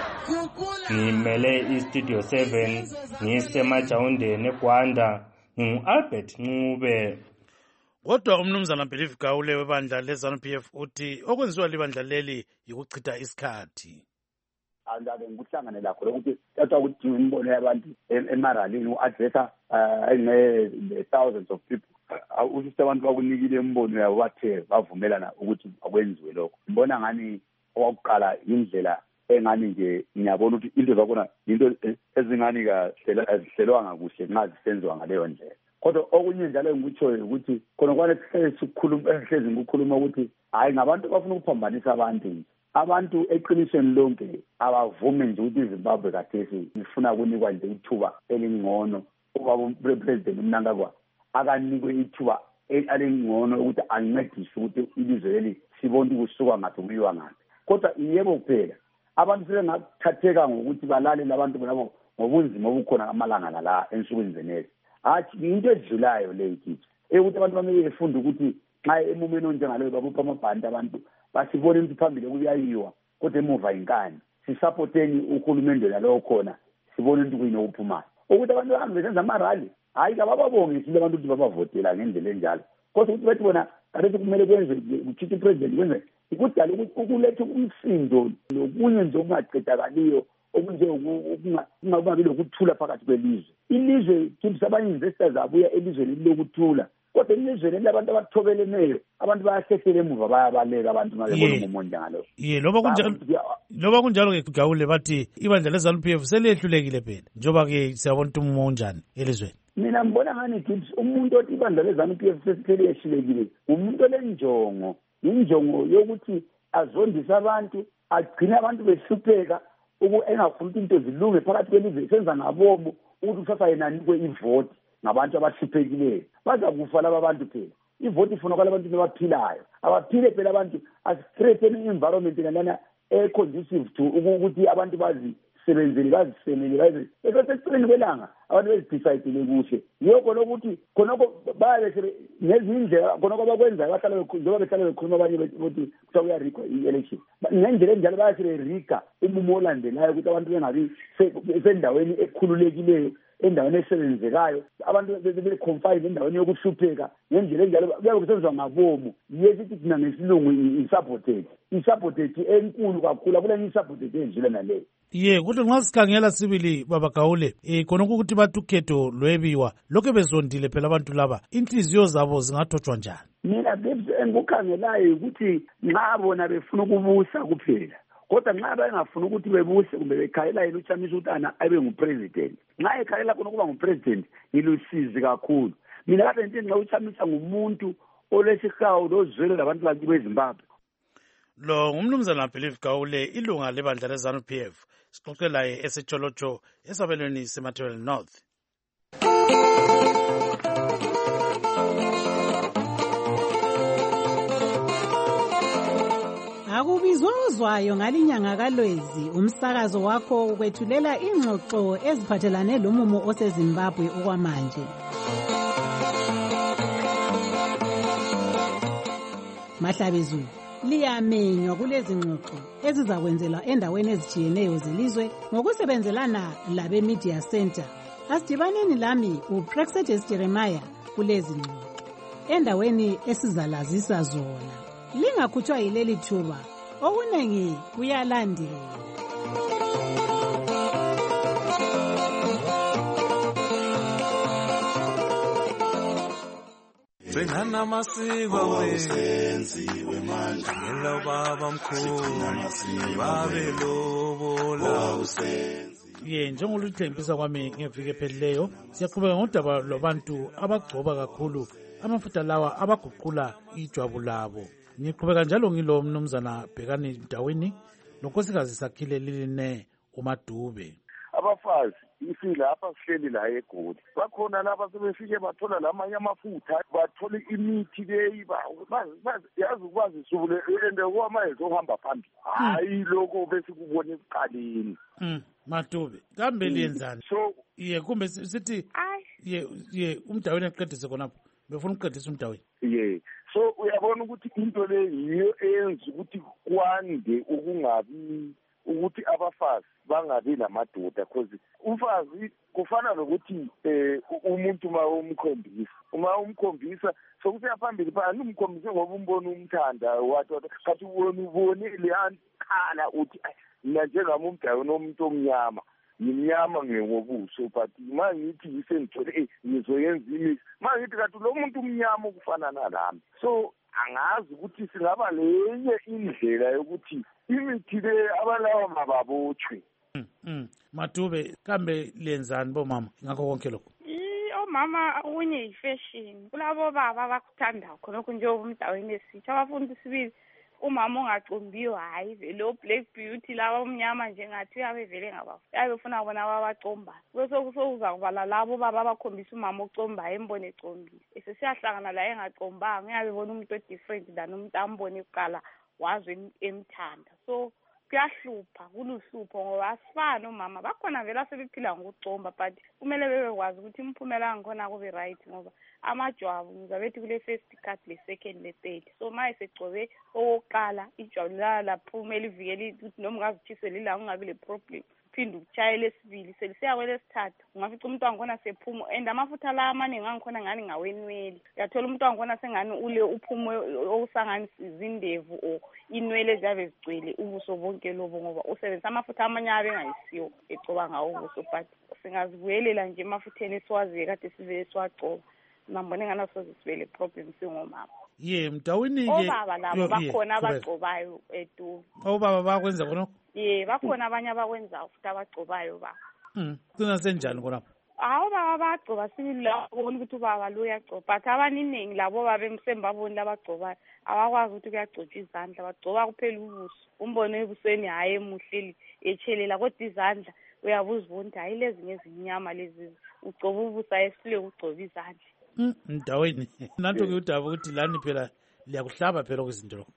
ngimele iStudio seven ngisemajawundeni eGwanda ngingu-Albert Ncube. Kodwa umnumzana Believe Gawule webandla le-ZANU P F uthi okwenziwa libandla leli yikuchitha isikhathi. Andake ngikuhlangane lakho lokuthi thatha ukuthi imbono yabantu emaralini u-addressa nge thousands of people usise abantu bakunikile imbono yabo bathe bavumelana ukuthi akwenziwe lokho. Ngibona ngani owakuqala indlela engani nje ngiyabona ukuthi into zakhona into ezingani kahle azihlelwanga kuhle nxa zisenziwa ngaleyo ndlela. Kodwa okunye njalo engikutshoyo ukuthi khona kwane sikhuluma ehlezi ngikukhuluma ukuthi hayi ngabantu bafuna ukuphambanisa abantu. Abantu eqinisweni lonke abavumi nje ukuthi iZimbabwe kathesi ifuna kunikwa nje ithuba elingcono ubaba president uMnangagwa akanikwe ithuba elingcono ukuthi ancedise ukuthi ilizwe leli sibone ukusuka ngathi kuyiwa ngathi. Kodwa yebo kuphela abantu sebengathatheka ngokuthi balale labantu bonabo ngobunzima obukhona amalanga la ensukwini zenezi. Hathi into edlulayo le ikithi ukuthi abantu bamele befunde ukuthi xa emumeni onjengaleyo babupha amabhandi abantu basibone ukuthi phambili kuyayiwa kodwa emuva inkani sisupporteni uhulumende nalowo khona sibone ukuthi kuyini okuphumayo ukuthi abantu bahambe besenza amarali hayi kabababonge sile abantu ukuthi babavotela ngendlela enjalo kodwa ukuthi bathi bona kade kumele kwenze ukuthi president kwenze ukudala ukuletha umsindo nokunye nje okungaqedakaliyo okunje ukungabi lokuthula phakathi kwelizwe. Ilizwe kithi abanye investors abuya elizweni lokuthula kodwa elizweni labantu abathobeleneyo abantu bayahlehlela emuva bayabaleka abantu mabebona umuntu njalo. Ye loba kunjalo loba kunjalo ke Gawule bathi ibandla leZANU P F selehlulekile phela njoba ke siyabona ukuthi umuntu onjani elizweni. Mina ngibona ngani kithi umuntu othi ibandla leZANU P F selehlulekile umuntu olenjongo injongo yokuthi azondisa abantu agcina abantu behlupheka uku engafuna into zilunge phakathi kwelizwe senza ngabomo ukuthi kusasa yena nikwe ivoti ngabantu abahluphekile baza kufa laba bantu phela. Ivoti ifuna kwalabantu abaphilayo abaphile phela abantu as-straighten environment lana e-conducive to ukuthi abantu bazisebenzele bazisemele baze eseceleni kwelanga abantu bezidecide kuhle yoko lokuthi khonoko baye ngezindlela khonoko bakwenza bahlala njengoba behlala bekhuluma abanye ukuthi kuthiwa kuyarikwa i-election ngendlela enjalo bayasele rika umumo olandelayo ukuthi abantu bengabi sendaweni ekhululekileyo endaweni esebenzekayo abantu be-confine endaweni yokuhlupheka ngendlela enjalo kuyabe kusenziwa ngabomo yesithi thina ngesilungu i-sabotage i-sabotage enkulu kakhulu akulenye i-sabotage enjile naleyo. Ye kodwa nxa sikhangela sibili baba Gawule eh khona ukuthi bathi ukhetho lwebiwa lokho bezondile phela abantu laba inhliziyo zabo zingathotshwa njani? Mina engikukhangelayo ukuthi nxa bona befuna ukubusa kuphela kodwa nxa bengafuna ukuthi bebuse kumbe bekhayela yena uChamisa ukuthi ana abe ngupresident nxa ekhayela khona ukuba ngupresident ilusizi kakhulu. Mina kade ngithi nxa uChamisa ngumuntu olesihawu lozwelo labantu bakibo eZimbabwe. Lo ngumnumzana Believe Gawule ilunga lebandla leZANU P F sixoxe laye eseTsholotsho esabelweni seMathebele North. onikezwayo ngalinyanga kaLwezi umsakazo wakho ukwethulela ingxoxo eziphathelane lomumo oseZimbabwe okwamanje. Mahlabezulu liyamenywa kulezi ngxoxo ezizakwenzelwa endaweni ezitshiyeneyo zelizwe ngokusebenzelana labe Media Center. Asidibaneni lami uPrexetes Jeremiah kulezi ngxoxo endaweni esizalazisa zona. Lingakhutshwa yileli thuba, okunengi kuyalandela. Sengana masiko wenziwe manje ngela baba mkhulu babe lobola usenzi. Ye njengoluthembisa kwami ngeviki ephelileyo siyaqhubeka ngodaba lwabantu abagcoba kakhulu amafutha lawa abaguqula ijwabu labo. Ngiqhubeka njalo ngilo mnumzana Bhekani Mtaweni nonkosikazi Sakhile Liline uMadube. Abafazi ifila apha sihleli la eGoli bakhona laba sebefike bathola lamanye amafutha bathola imithi leyi yazi ukwazi subule ende kwamanje ohamba phambili hayi lokho besikubona ekuqaleni. Mm Madube kambe liyenzani? So ye kumbe sithi ye ye uMdaweni eqedise khonapho befuna ukuqedisa uMdaweni. Ye so uyabona ukuthi into le yiyo eyenza ukuthi kwande ukungabi ukuthi abafazi bangabi lamadoda because umfazi kufana nokuthi eh umuntu uma umkhombisa uma umkhombisa sokusiya phambili phana umkhombise ngoba umbona umthanda wathi kathi ubona ubonile ankhala uthi mina njengami uMdaweni nomuntu omnyama ngimnyama ngobuso but mangithi yisengithole eh ngizoyenza imithi mangithi kathi lo muntu umnyama ukufana nalami. So angazi ukuthi singaba lenye indlela yokuthi imithi le abalawa mababotshwe. Mm Madube kambe lenzani bomama ngakho konke lokho? Omama unye yifashion kulabo baba abakuthanda khonokho nje uMdaweni esitsha abafunda sibili umama ongacombiyo hayi vele o black beauty laba umnyama nje ngathi uyabe vele ngabafu ayofuna bona abacomba bese kusokuza kubala labo baba abakhombisa umama ocomba embone ecombile esesiyahlangana la engacombanga uyabe bona umuntu different than umuntu ambone eqala wazi emthanda. So kuyahlupha kuluhlupho ngoba asifani omama bakhona vele asebephila ngokucomba but kumele bebekwazi ukuthi imphumela ngkhona kube right ngoba amajwabu ngizabethi kule first cut le second le third. So maye segcobe oqala ijwabu la laphuma elivikela ukuthi noma ungazithisela ila ungabi le problem phinde ukuchaya lesibili selisiya kwelesithathu ungafica umuntu wangikhona sephuma and amafutha la amaningi angikhona ngani ngawenwele uyathola umuntu wangikhona sengani ule uphumo okusangani izindevu o inwele ziyabe zigcwele ubuso bonke lobo ngoba usebenzisa amafutha amanye abe ngayisiyo ecoba ngawo ubuso but singazibuyelela nje amafutheni esiwaziye kade sivele siwagcoba nambone ngana soze sibele problem singomama. Ye Mdaweni ke obaba labo bakhona abagcobayo edu. Obaba bakwenza khonokho? Ye bakhona abanye abakwenza futhi abagcobayo ba. Mm kuna senjani khonapho? Awu baba bagcoba sibili la ubona ukuthi ubaba lo uyagcoba but abaningi labo babe emsembaboni labagcobayo abakwazi ukuthi kuyagcotshwa izandla bagcoba kuphela ubuso umbone ebusweni hayi emuhleli echelela kodwa izandla uyabuza ukuthi hayi lezi ngezinyama lezi ugcoba ubuso ayesile ugcoba izandla. Mm Mdaweni nanto ke udaba ukuthi lani phela liyakuhlaba phela kwezinto lokho.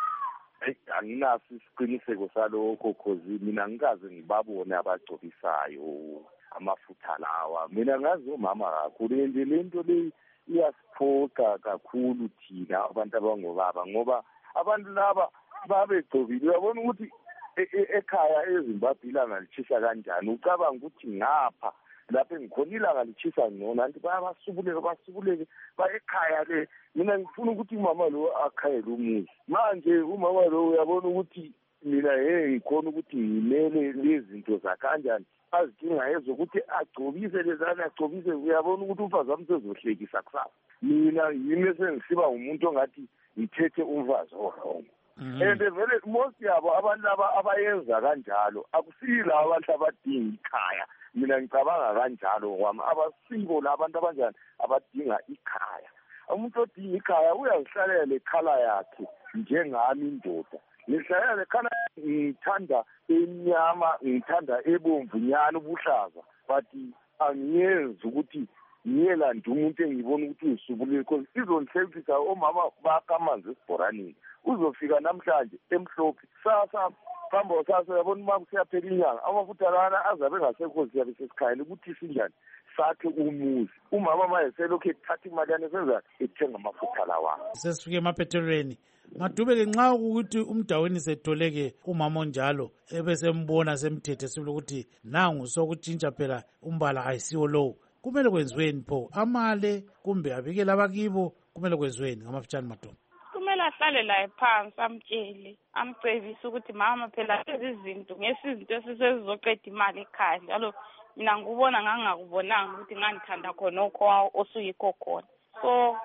Anginaso isiqiniseko salokho cause mina ngikaze ngibabone abagcobisayo amafutha lawa. Mina ngazi umama kakhulu nje lento le iyasiphoqa kakhulu thina abantu abangobaba ngoba abantu laba babegcobile uyabona ukuthi ekhaya eZimbabwe ilanga lichisa kanjani ucabanga ukuthi ngapha lapho engikhona ilanga lichisa ngcono anti bayabasubuleka basubuleke bayekhaya le. Mina ngifuna ukuthi umama lo akhayele umuzi manje umama lo uyabona ukuthi mina hey ngikhona ukuthi ngimele lezi zinto zakanjani azidinga ezokuthi agcobise lezana agcobise uyabona ukuthi umfazi wami sezohlekisa kusasa. Mina yimi sengisiba umuntu ongathi ngithethe umfazi wrong. And vele most yabo abantu laba abayenza kanjalo akusila abantu abadinga ikhaya. Mina ngicabanga kanjalo kwami abasibo labantu abanjani abadinga ikhaya. Umuntu odinga ikhaya uyazihlalela ekhala yakhe njengami indoda ngihlalela lekhala ngithanda emnyama ngithanda ebomvu nyana ubuhlaza but angiyenzi ukuthi ngiyela nje umuntu engibona ukuthi uyisubulile because izonihlephisa omama bakha amanzi esibhoraneni uzofika namhlanje emhlophe sasa phambi sasa yabona uma kusiyaphela inyanga amafutha lana azabe ngasekho siyabe sesikhayela ukuthi sinjani sakhe umuzi umama maye selokhu ethatha imali yana senza ethenga amafutha lawa sesifike emaphethelweni Madube nxa ukuthi umdaweni setholeke umama onjalo ebesembona semthethe sibule ukuthi nangu sokutshintsha phela umbala ayisiwo lowo kumele kwenziweni pho amale kumbe abikele abakibo kumele kwenziweni ngamafutshane Madube kumele ahlale laye phansi amtshele amcebise ukuthi mama phela lezi zinto ngesizinto esisezizoqeda imali ekhaya njalo mina ngubona ngangakubonanga ukuthi ngandithanda khona okho osuyikho khona so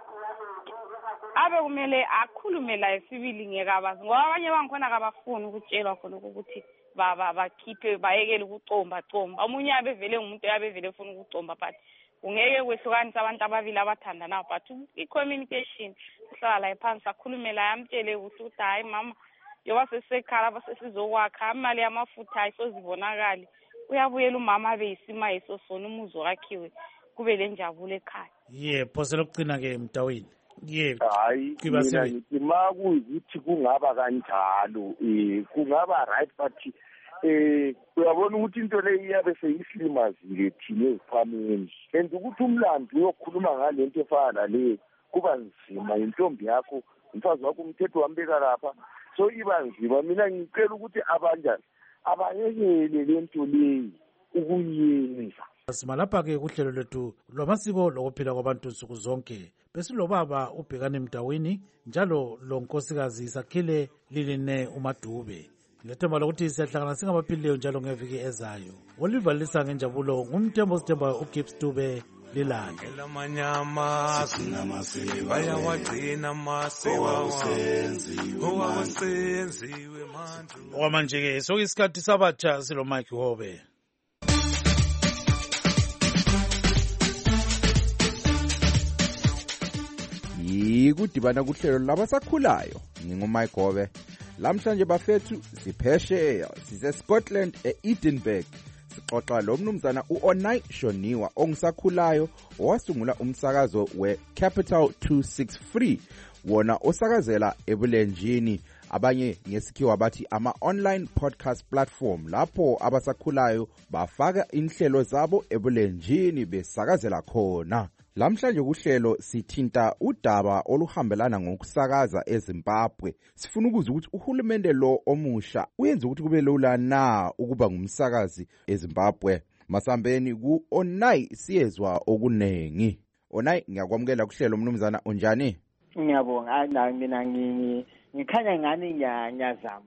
abe kumele akhulume laye sibili ngekabazi ngoba abanye bangikhona kabafuni ukutshelwa khona ukuthi baba bakhiphe bayekele ukucomba comba omunye abevele ngumuntu abevele ufuna ukucomba but ungeke kwehlukanisa abantu ababili abathandanayo but i-communication uhlala laye phansi akhulume laye amtshele kuhle ukuthi hayi mama yoba sesisekhala abasesizokwakha imali yamafutha ayisozibonakali uyabuyela umama abe yisima yeso sona umuzi wakhiwe kube le njabulo ekhaya ye phosela ukucina-ke mdawini ye hayi mina ngithi ma kuyikuthi kungaba kanjalo um kungaba right but um uyabona ukuthi into le iyabe seyisilimazile thina ezikhwameni and ukuthi umlando uyokhuluma ngale nto efana naleyo kuba nzima intombi yakho umfazi wakho umthetho wambeka lapha so iba nzima mina ngicela ukuthi abanjani abayekele le nto leyi ukuyenza simalapha-ke kuhlelo lwethu lwamasiko lokuphila kwabantu nsuku zonke besilobaba ubhekane mdawini njalo lo nkosikazi sakhile liline uMadube ngilethemba lokuthi siyahlangana singabaphilileyo njalo ngeviki ezayo Oliver Lisa ngenjabulo ngumthembo sithemba uGibbs Dube lilande lamanyama bayawagcina amasiko owasenziwe manje okwamanje-ke sokuyisikhathi sabatsha silo Mike Hobe yikudibana kuhlelo labasakhulayo ngingumike Gobe lamhlanje bafethu siphesheya sise-Scotland e-Edinburgh sixoxa lo mnumzana u-Onai Shoniwa ongisakhulayo owasungula umsakazo we-Capital two sixty-three wona osakazela ebulenjini abanye ngesikhiwa bathi ama-online podcast platform lapho abasakhulayo bafaka inhlelo zabo ebulenjini besakazela khona. Lamhlanje kuhlelo sithinta udaba oluhambelana ngokusakaza eZimbabwe. Sifuna ukuzwa ukuthi uhulumende lo omusha uyenza ukuthi kube lula na ukuba ngumsakazi eZimbabwe. Masambeni ku-Onai siyezwa okunengi. Onai ngiyakwamukela kuhlelo mnumzana unjani? Ngiyabonga na mina ngini ngikhanya ngani ngiyazama.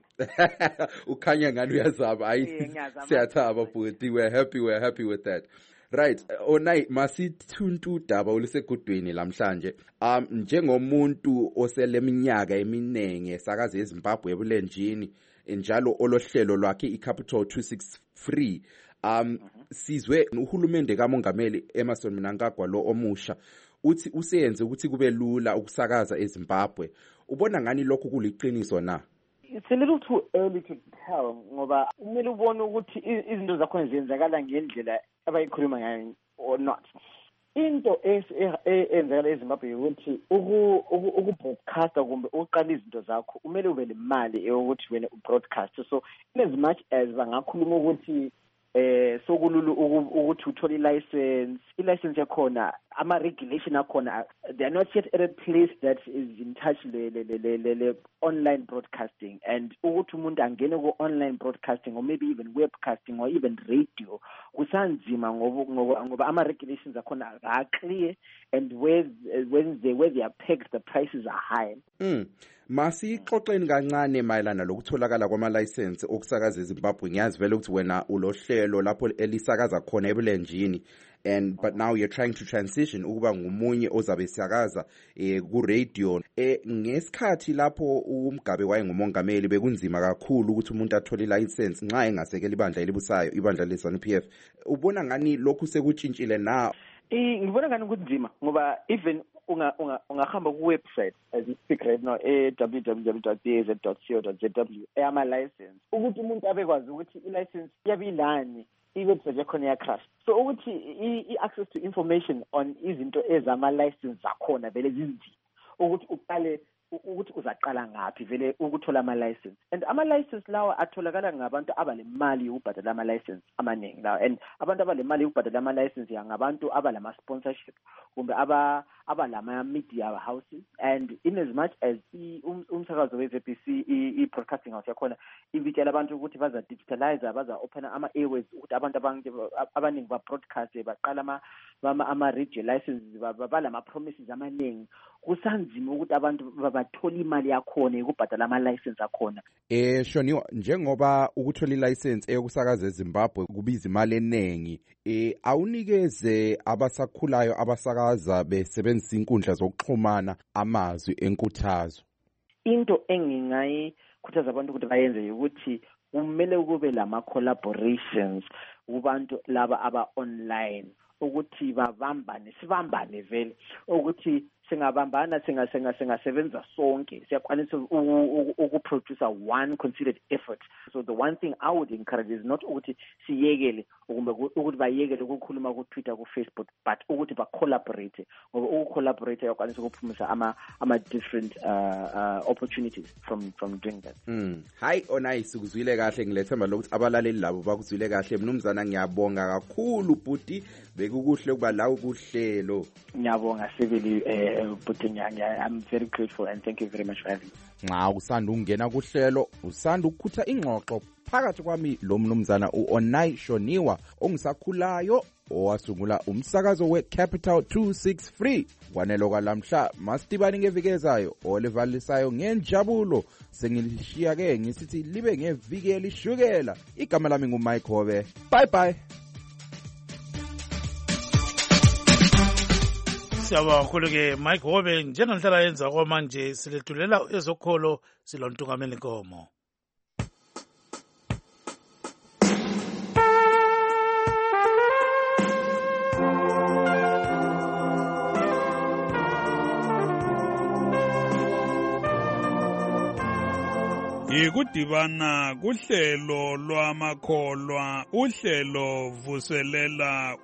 Ukhanya ngani uyazama. Ayi siyathaba futhi we're happy we're happy with that. Right, Onai masithuntu udaba olusegudweni lamhlanje. Um njengomuntu oseleminyaka eminenge esakaza eZimbabwe ebulenjini njalo olohlelo lwakhe iCapital two sixty-three. Um sizwe uhulumende kaMongameli Emmerson Mnangagwa lo omusha uthi useyenze ukuthi kube lula ukusakaza eZimbabwe. Ubona ngani lokho kuliqiniso na? It's a little too early to tell ngoba kumele ubone ukuthi izinto zakhona ziyenzakala ngendlela abayikhuluma ngayo or not. Into eyenzakala eZimbabwe ukuthi ukubroadcasta kumbe uqala izinto zakho kumele ube nemali yokuthi wena ubroadcast. So as much as bangakhuluma ukuthi eh sokululu ukuthi uthole license i-license yakhona ama-regulation akhona they are not yet at a place that is in touch le le le le le online broadcasting and ukuthi umuntu angene ku-online broadcasting or maybe even webcasting or even radio kusanzima ngoba ngoba ama-regulations akhona are clear and where when they where they are pegged the prices are high. Mm. Masixoxeni kancane mayelana lokutholakala kwama-license okusakaza eZimbabwe. Ngiyazi vele ukuthi wena ulohlelo lapho elisakaza khona ebulenjini and but now you're trying to transition ukuba ngumunye ozabe sakaza eh ku radio eh ngesikhathi lapho uMgabe wayengumongameli bekunzima kakhulu ukuthi umuntu athole i-license nxa engasekela ibandla elibusayo ibandla le-ZANU P F. Ubona ngani lokhu sekutshintshile na? Eh ngibona ngani kunzima ngoba even unga unga ungahamba ku website as you speak right now eh w w w dot d a z dot co dot z w ama license ukuthi umuntu abekwazi ukuthi i license yabilani i-website yakhona iyacrash. So ukuthi i-access to information on izinto ezama-license zakhona vele zinzima ukuthi uqale ukuthi uzaqala ngaphi vele ukuthola ama-license. And ama-license lawa atholakala ngabantu abalemali yokubhadala ama-license amaningi lawa. And abantu abalemali yokubhadala ama-license ngabantu abalama-sponsorship kumbe abalama-media houses. And in as much as umsakazo we-V B C i-broadcasting house yakhona ivitshela abantu ukuthi baza-digitalize, baza-open ama-airways ukuthi abantu abaningi ba-broadcast baqala ama-radio licenses balama-promises amaningi. Kusanzima ukuthi abantu bathola imali yakhona yokubhadala ama-license akhona. Eh Shoniwa, njengoba ukuthola i-license eyokusakaza eZimbabwe kubiza imali eningi, eh awunikeze abasakhulayo abasakaza besebenzisa inkundla zokuxhumana amazwi enkuthazo. Into engingayikhuthaza abantu ukuthi bayenze ukuthi kumele kube lama collaborations kubantu laba aba online ukuthi babambane, sibambane vele ukuthi singabambana singa singasebenza sonke siyakwanisa ukuproduce one considered effort. So the one thing I would encourage is not ukuthi siyekele kumbe ukuthi bayekele ukukhuluma ku Twitter ku Facebook, but ukuthi ba collaborate ngoba uku collaborate yakwanisa ukuphumisa ama ama different uh, uh, opportunities from from doing that. Mm. Hi Onai, sikuzwile kahle, ngilethemba lokuthi abalaleli labo bakuzwile kahle. Mnumzana ngiyabonga kakhulu buti, bekukuhle ukuba la ukuhlelo. Ngiyabonga sibili eh buti nyanga. I'm very grateful and thank you very much for having me. Nxa usanda ungena kuhlelo usanda ukukhutha ingxoxo phakathi kwami lo mnumzana uOnai Shoniwa ongisakhulayo owasungula umsakazo weCapital two sixty-three. Kwanelo kwalamhla masitibani ngevikezayo olevalisayo ngenjabulo sengilishiya ke ngisithi libe ngeviki elishukela. Igama lami nguMike Hobe. Bye bye. Siyabonga kakhulu ke Mike Hobe. Njengendlela yenza kwamanje silethulela ezokholo silontungameli Nkomo. Ikudibana kuhlelo lwamakholwa, uhlelo vuselela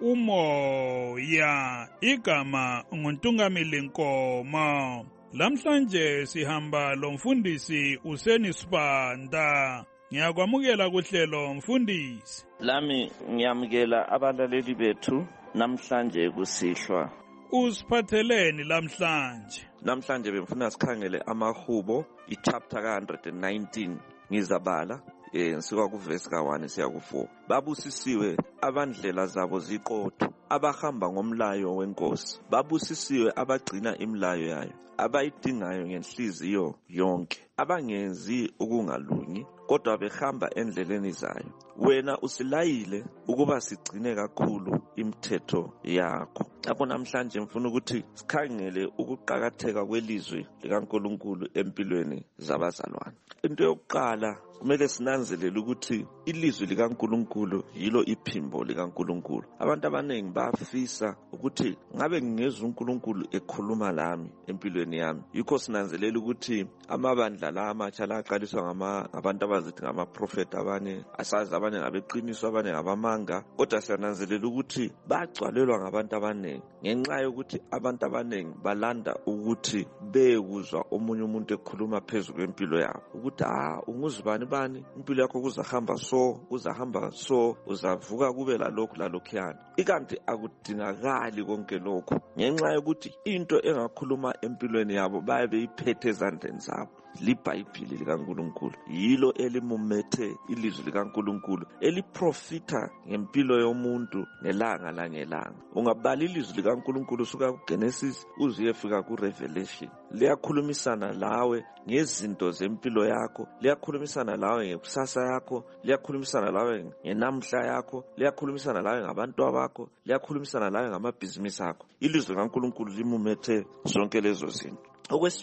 umoya. Igama nguNtungameli Nkomo. Lamhlanje sihamba lo mfundisi Useni Sibanda. Ngiyakwamukela kuhlelo mfundisi. Lami ngiyamukela abalaleli bethu namhlanje kusihlwa. Usiphatheleni lamhlanje? Namhlanje bemfuna sikhangele amahubo ichapter ka one nineteen ngizabala eh sika ku verse ka one siya ku four. Babusisiwe abandlela zabo ziqotho, abahamba ngomlayo wenkosi. Babusisiwe abagcina imilayo yayo, abayidingayo ngenhliziyo yonke, abangenzi ukungalungi kodwa behamba endleleni zayo. Wena usilayile ukuba sigcine kakhulu imithetho yakho. Lapho namhlanje mfuna ukuthi sikhangele ukuqhakatheka kwelizwi likaNkulunkulu empilweni zabazalwane. Into yokuqala kumele sinanzelele ukuthi ilizwi likaNkulunkulu yilo iphimbo likaNkulunkulu. Abantu abaningi bafisa ukuthi ngabe ngingezwe uNkulunkulu ekhuluma lami empilweni yami. Yikho sinanzelela ukuthi amabandla la amatsha la aqaliswa ngama abantu abazithi ngama prophet, abanye asazi, abanye ngabeqiniso, abanye ngabamanga, kodwa siyananzelela ukuthi bagcwalelwa ngabantu abaningi ngenxa yokuthi abantu abaningi balanda ukuthi bekuzwa omunye umuntu ekhuluma phezulu kwempilo yabo ukuthi ah unguzibani bani, impilo yakho kuzahamba so, kuzahamba so, uzavuka kube lalokhu lalokhuyana. Ikanti akudingakali konke lokho ngenxa yokuthi into engakhuluma empilweni yabo baye beyiphethe ezandleni zabo. LiBhayibhili likaNkulunkulu yilo elimumethe ilizwi likaNkulunkulu eliprofita ngempilo yomuntu nelanga langelanga. Ungabala ilizwi likaNkulunkulu suka kuGenesis uze ufika kuRevelation, liyakhulumisana lawe ngezinto zempilo yakho, liyakhulumisana lawe ngekusasa yakho, liyakhulumisana lawe ngenamhla yakho, liyakhulumisana lawe ngabantu bakho, liyakhulumisana lawe ngamabhizinisi akho. Ilizwi likaNkulunkulu limumethe zonke lezo zinto. Okwesibili,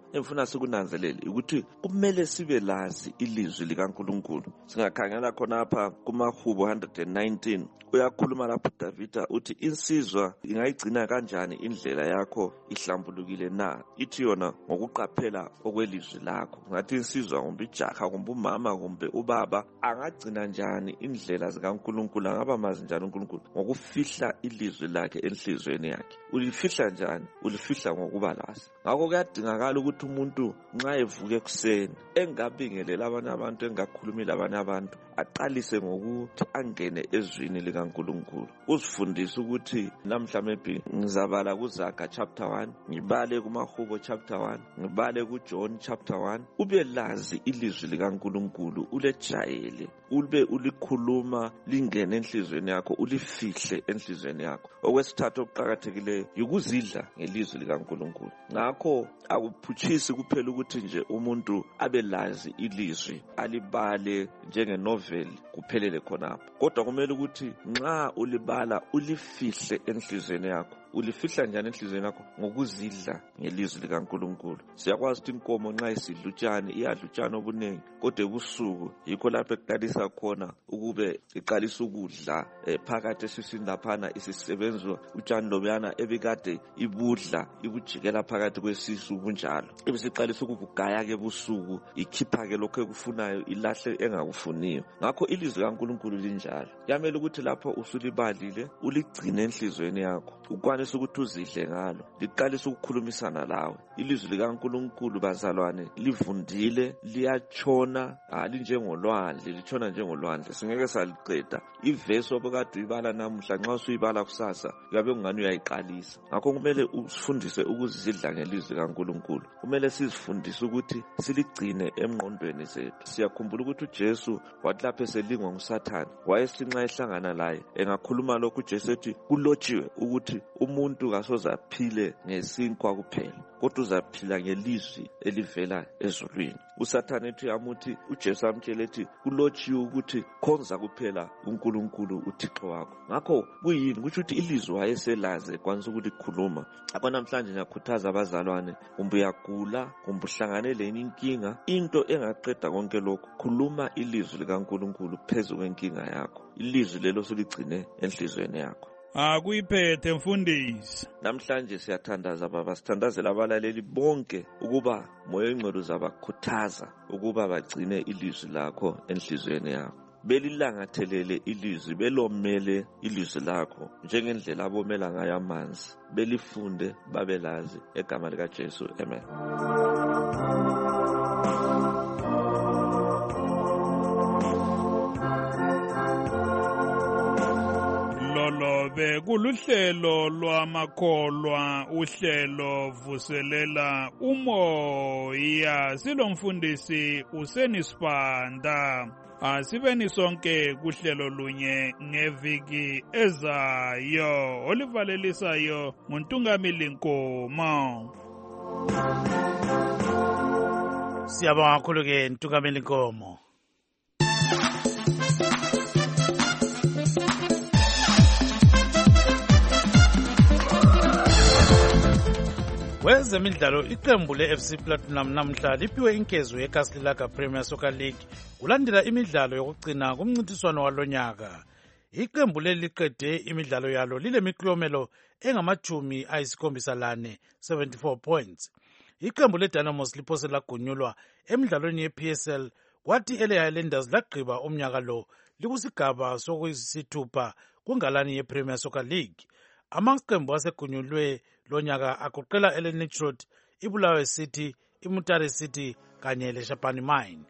engifuna sikunanzelele ukuthi kumele sibe lazi ilizwi likaNkulunkulu. Singakhangela khonapha kumahubo one nineteen uyakhuluma lapho uDavida uthi insizwa ingayigcina kanjani indlela yakho ihlambulukile na, ithi yona ngokuqaphela okwelizwi lakho. Ngathi insizwa kumbe ijaha kumbe umama kumbe ubaba angagcina njani indlela zikaNkulunkulu, angaba mazi njani uNkulunkulu ngokufihla ilizwi lakhe enhlizweni yakhe. Ulifihla njani? Ulifihla ngokuba lazi. Ngakho kuyadingakala ukuthi umuntu nxa evuka ekuseni engabingelela abanye abantu, engakhulumile abanye abantu, aqalise ngokuthi angene ezwini likaNkulunkulu. Uzifundise ukuthi namhla maybe ngizabala kuZaga chapter one, ngibale kumahubo chapter one, ngibale kuJohn chapter one. Ube lazi ilizwi likaNkulunkulu, ulejayele, ube ulikhuluma lingene enhlizweni yakho, ulifihle enhlizweni yakho. Okwesithathu okuqhakathekileyo yikuzidla ngelizwi likaNkulunkulu. Ngakho akuphutshisi kuphela ukuthi nje umuntu abe lazi ilizwi alibale njengenovel kuphelele khonapho, kodwa kumele ukuthi nxa ulibala ulifihle enhlizweni yakho. Ulifihla njani enhlizweni yakho? Ngokuzidla ngelizwi likaNkulunkulu. Siyakwazi ukuthi inkomo nxa isidla utshani iyadla utshani obunengi, kodwa ebusuku yikho lapho eqalisa khona ukube iqalisa ukudla eh, phakathi esiswini laphana isisebenzwa utshani lobuyana ebikade ibudla ibujikela phakathi kwesisu bunjalo, ebisiqalisa ukugaya ke ebusuku, ikhipha ke lokho ekufunayo ilahle engakufuniyo. Ngakho ilizwi likaNkulunkulu linjalo, yamele ukuthi lapho usulibalile uligcine enhlizweni yakho, ukwanisa ukuthi uzidle ngalo, liqalisa ukukhulumisana lawe. Ilizwi likaNkulunkulu bazalwane livundile, liyatshona, alinjengolwandle, litshona njengolwandle, singeke saliqeda. Ivesi obekade uyibala namuhla nxa usuyibala kusasa uyabe ungani uyayiqalisa. Ngakho kumele usifundise ukuzidla ngelizwi likaNkulunkulu. Kumele sizifundise ukuthi siligcine emngqondweni zethu. Siyakhumbula ukuthi uJesu wathi lapho eselingwa nguSathane, wayesinxa ehlangana laye engakhuluma lokhu uJesu ethi kulotshiwe ukuthi umuntu kasoze aphile ngesinkwa kuphela, kodwa uzaphila ngelizwi elivela ezulwini. USathane ethi yamuthi uJesu amtshela ethi kulotshiwe ukuthi khonza kuphela uNkulunkulu uThixo wakho. Ngakho kuyini? Kusho ukuthi ilizwi wayeselaze kwanisa ukulikhuluma. Akho namhlanje ngiyakhuthaza abazalwane, kumbe uyagula kumbe uhlangane lenye inkinga, into engaqeda konke lokho, khuluma ilizwi likaNkulunkulu phezu kwenkinga yakho. Ilizwi lelo suligcine enhlizweni yakho. Akuyiphethe mfundisi. Namhlanje siyathandaza baba, sithandazela abalaleli bonke ukuba moya ingcwele uzabakhuthaza ukuba bagcine ilizwi lakho enhlizweni yakho. Belilangathelele ilizwi, belomele ilizwi lakho njengendlela abomela ngayo amanzi, belifunde babelazi egama likaJesu. Amen. Lolobe kuluhlelo lwamakholwa, uhlelo vuselela umoya. Silomfundisi uSenisibanda. Asibeni sonke kuhlelo lunye ngeviki ezayo. Olivalelisayo nguNtungamili Nkomo. Siyabonga kakhulu ke Ntungamili Nkomo. Kwezemidlalo, iqembu le-F C Platinum namhla liphiwe inkezo yeKaslilaka Premier Soccer League kulandela imidlalo yokugcina kumncintiswano walonyaka. Iqembu leli liqede imidlalo yalo lilemiklomelo engamajumi ayisikhombisa lane, seventy-four points. Iqembu leDynamos liphose lagunyulwa emidlalweni ye-P S L, kwathi L A Highlanders lagqiba umnyaka lo likusigaba sokuyisithupha kungalani ye-Premier Soccer League. Amaqembu asegunyulwe lonyaka agoqela eLenich Road, iBulawayo City, iMutare City kanye leShapani Mine.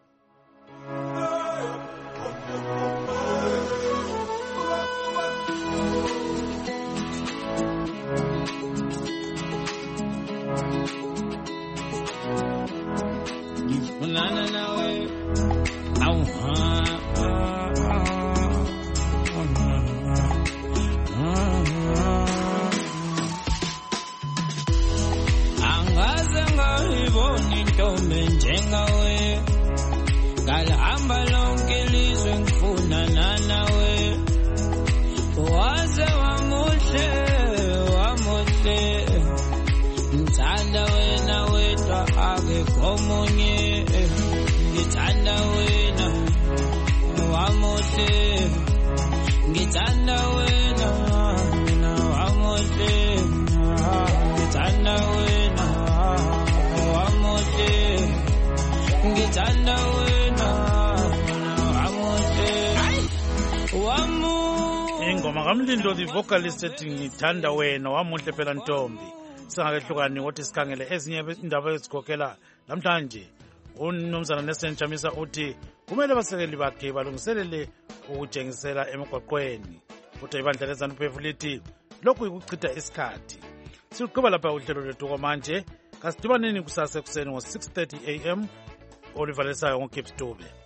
Ngifunana nawe awuha ntombi njengawe, ngalihamba lonke ilizwe ngifunana nawe, waze wamuhle wamuhle, ngithanda wena wedwa ake omunye ngithanda wena wamuhle ngithanda wena mina wamuhle ngithanda wena wamuhle ngithanda wena wamuhle wamuhle. Ingoma kaMlindo the vocalist ethi ngithanda wena wamuhle phela Ntombi. Singakehlukani ukuthi sikhangele ezinye indaba ezikhokhela namhlanje. Unomzana Nelson Chamisa uthi kumele abasekeli bakhe balungiselele ukujengisela emgwaqweni. Uthi ibandla leZANU-P F lithi lokhu ukuchitha isikhathi. Siqhubeka lapha uhlelo lwethu kwamanje. Kasidibaneni kusasa ekuseni ngo six thirty a m Oliver Lesayo ngoKips Dube.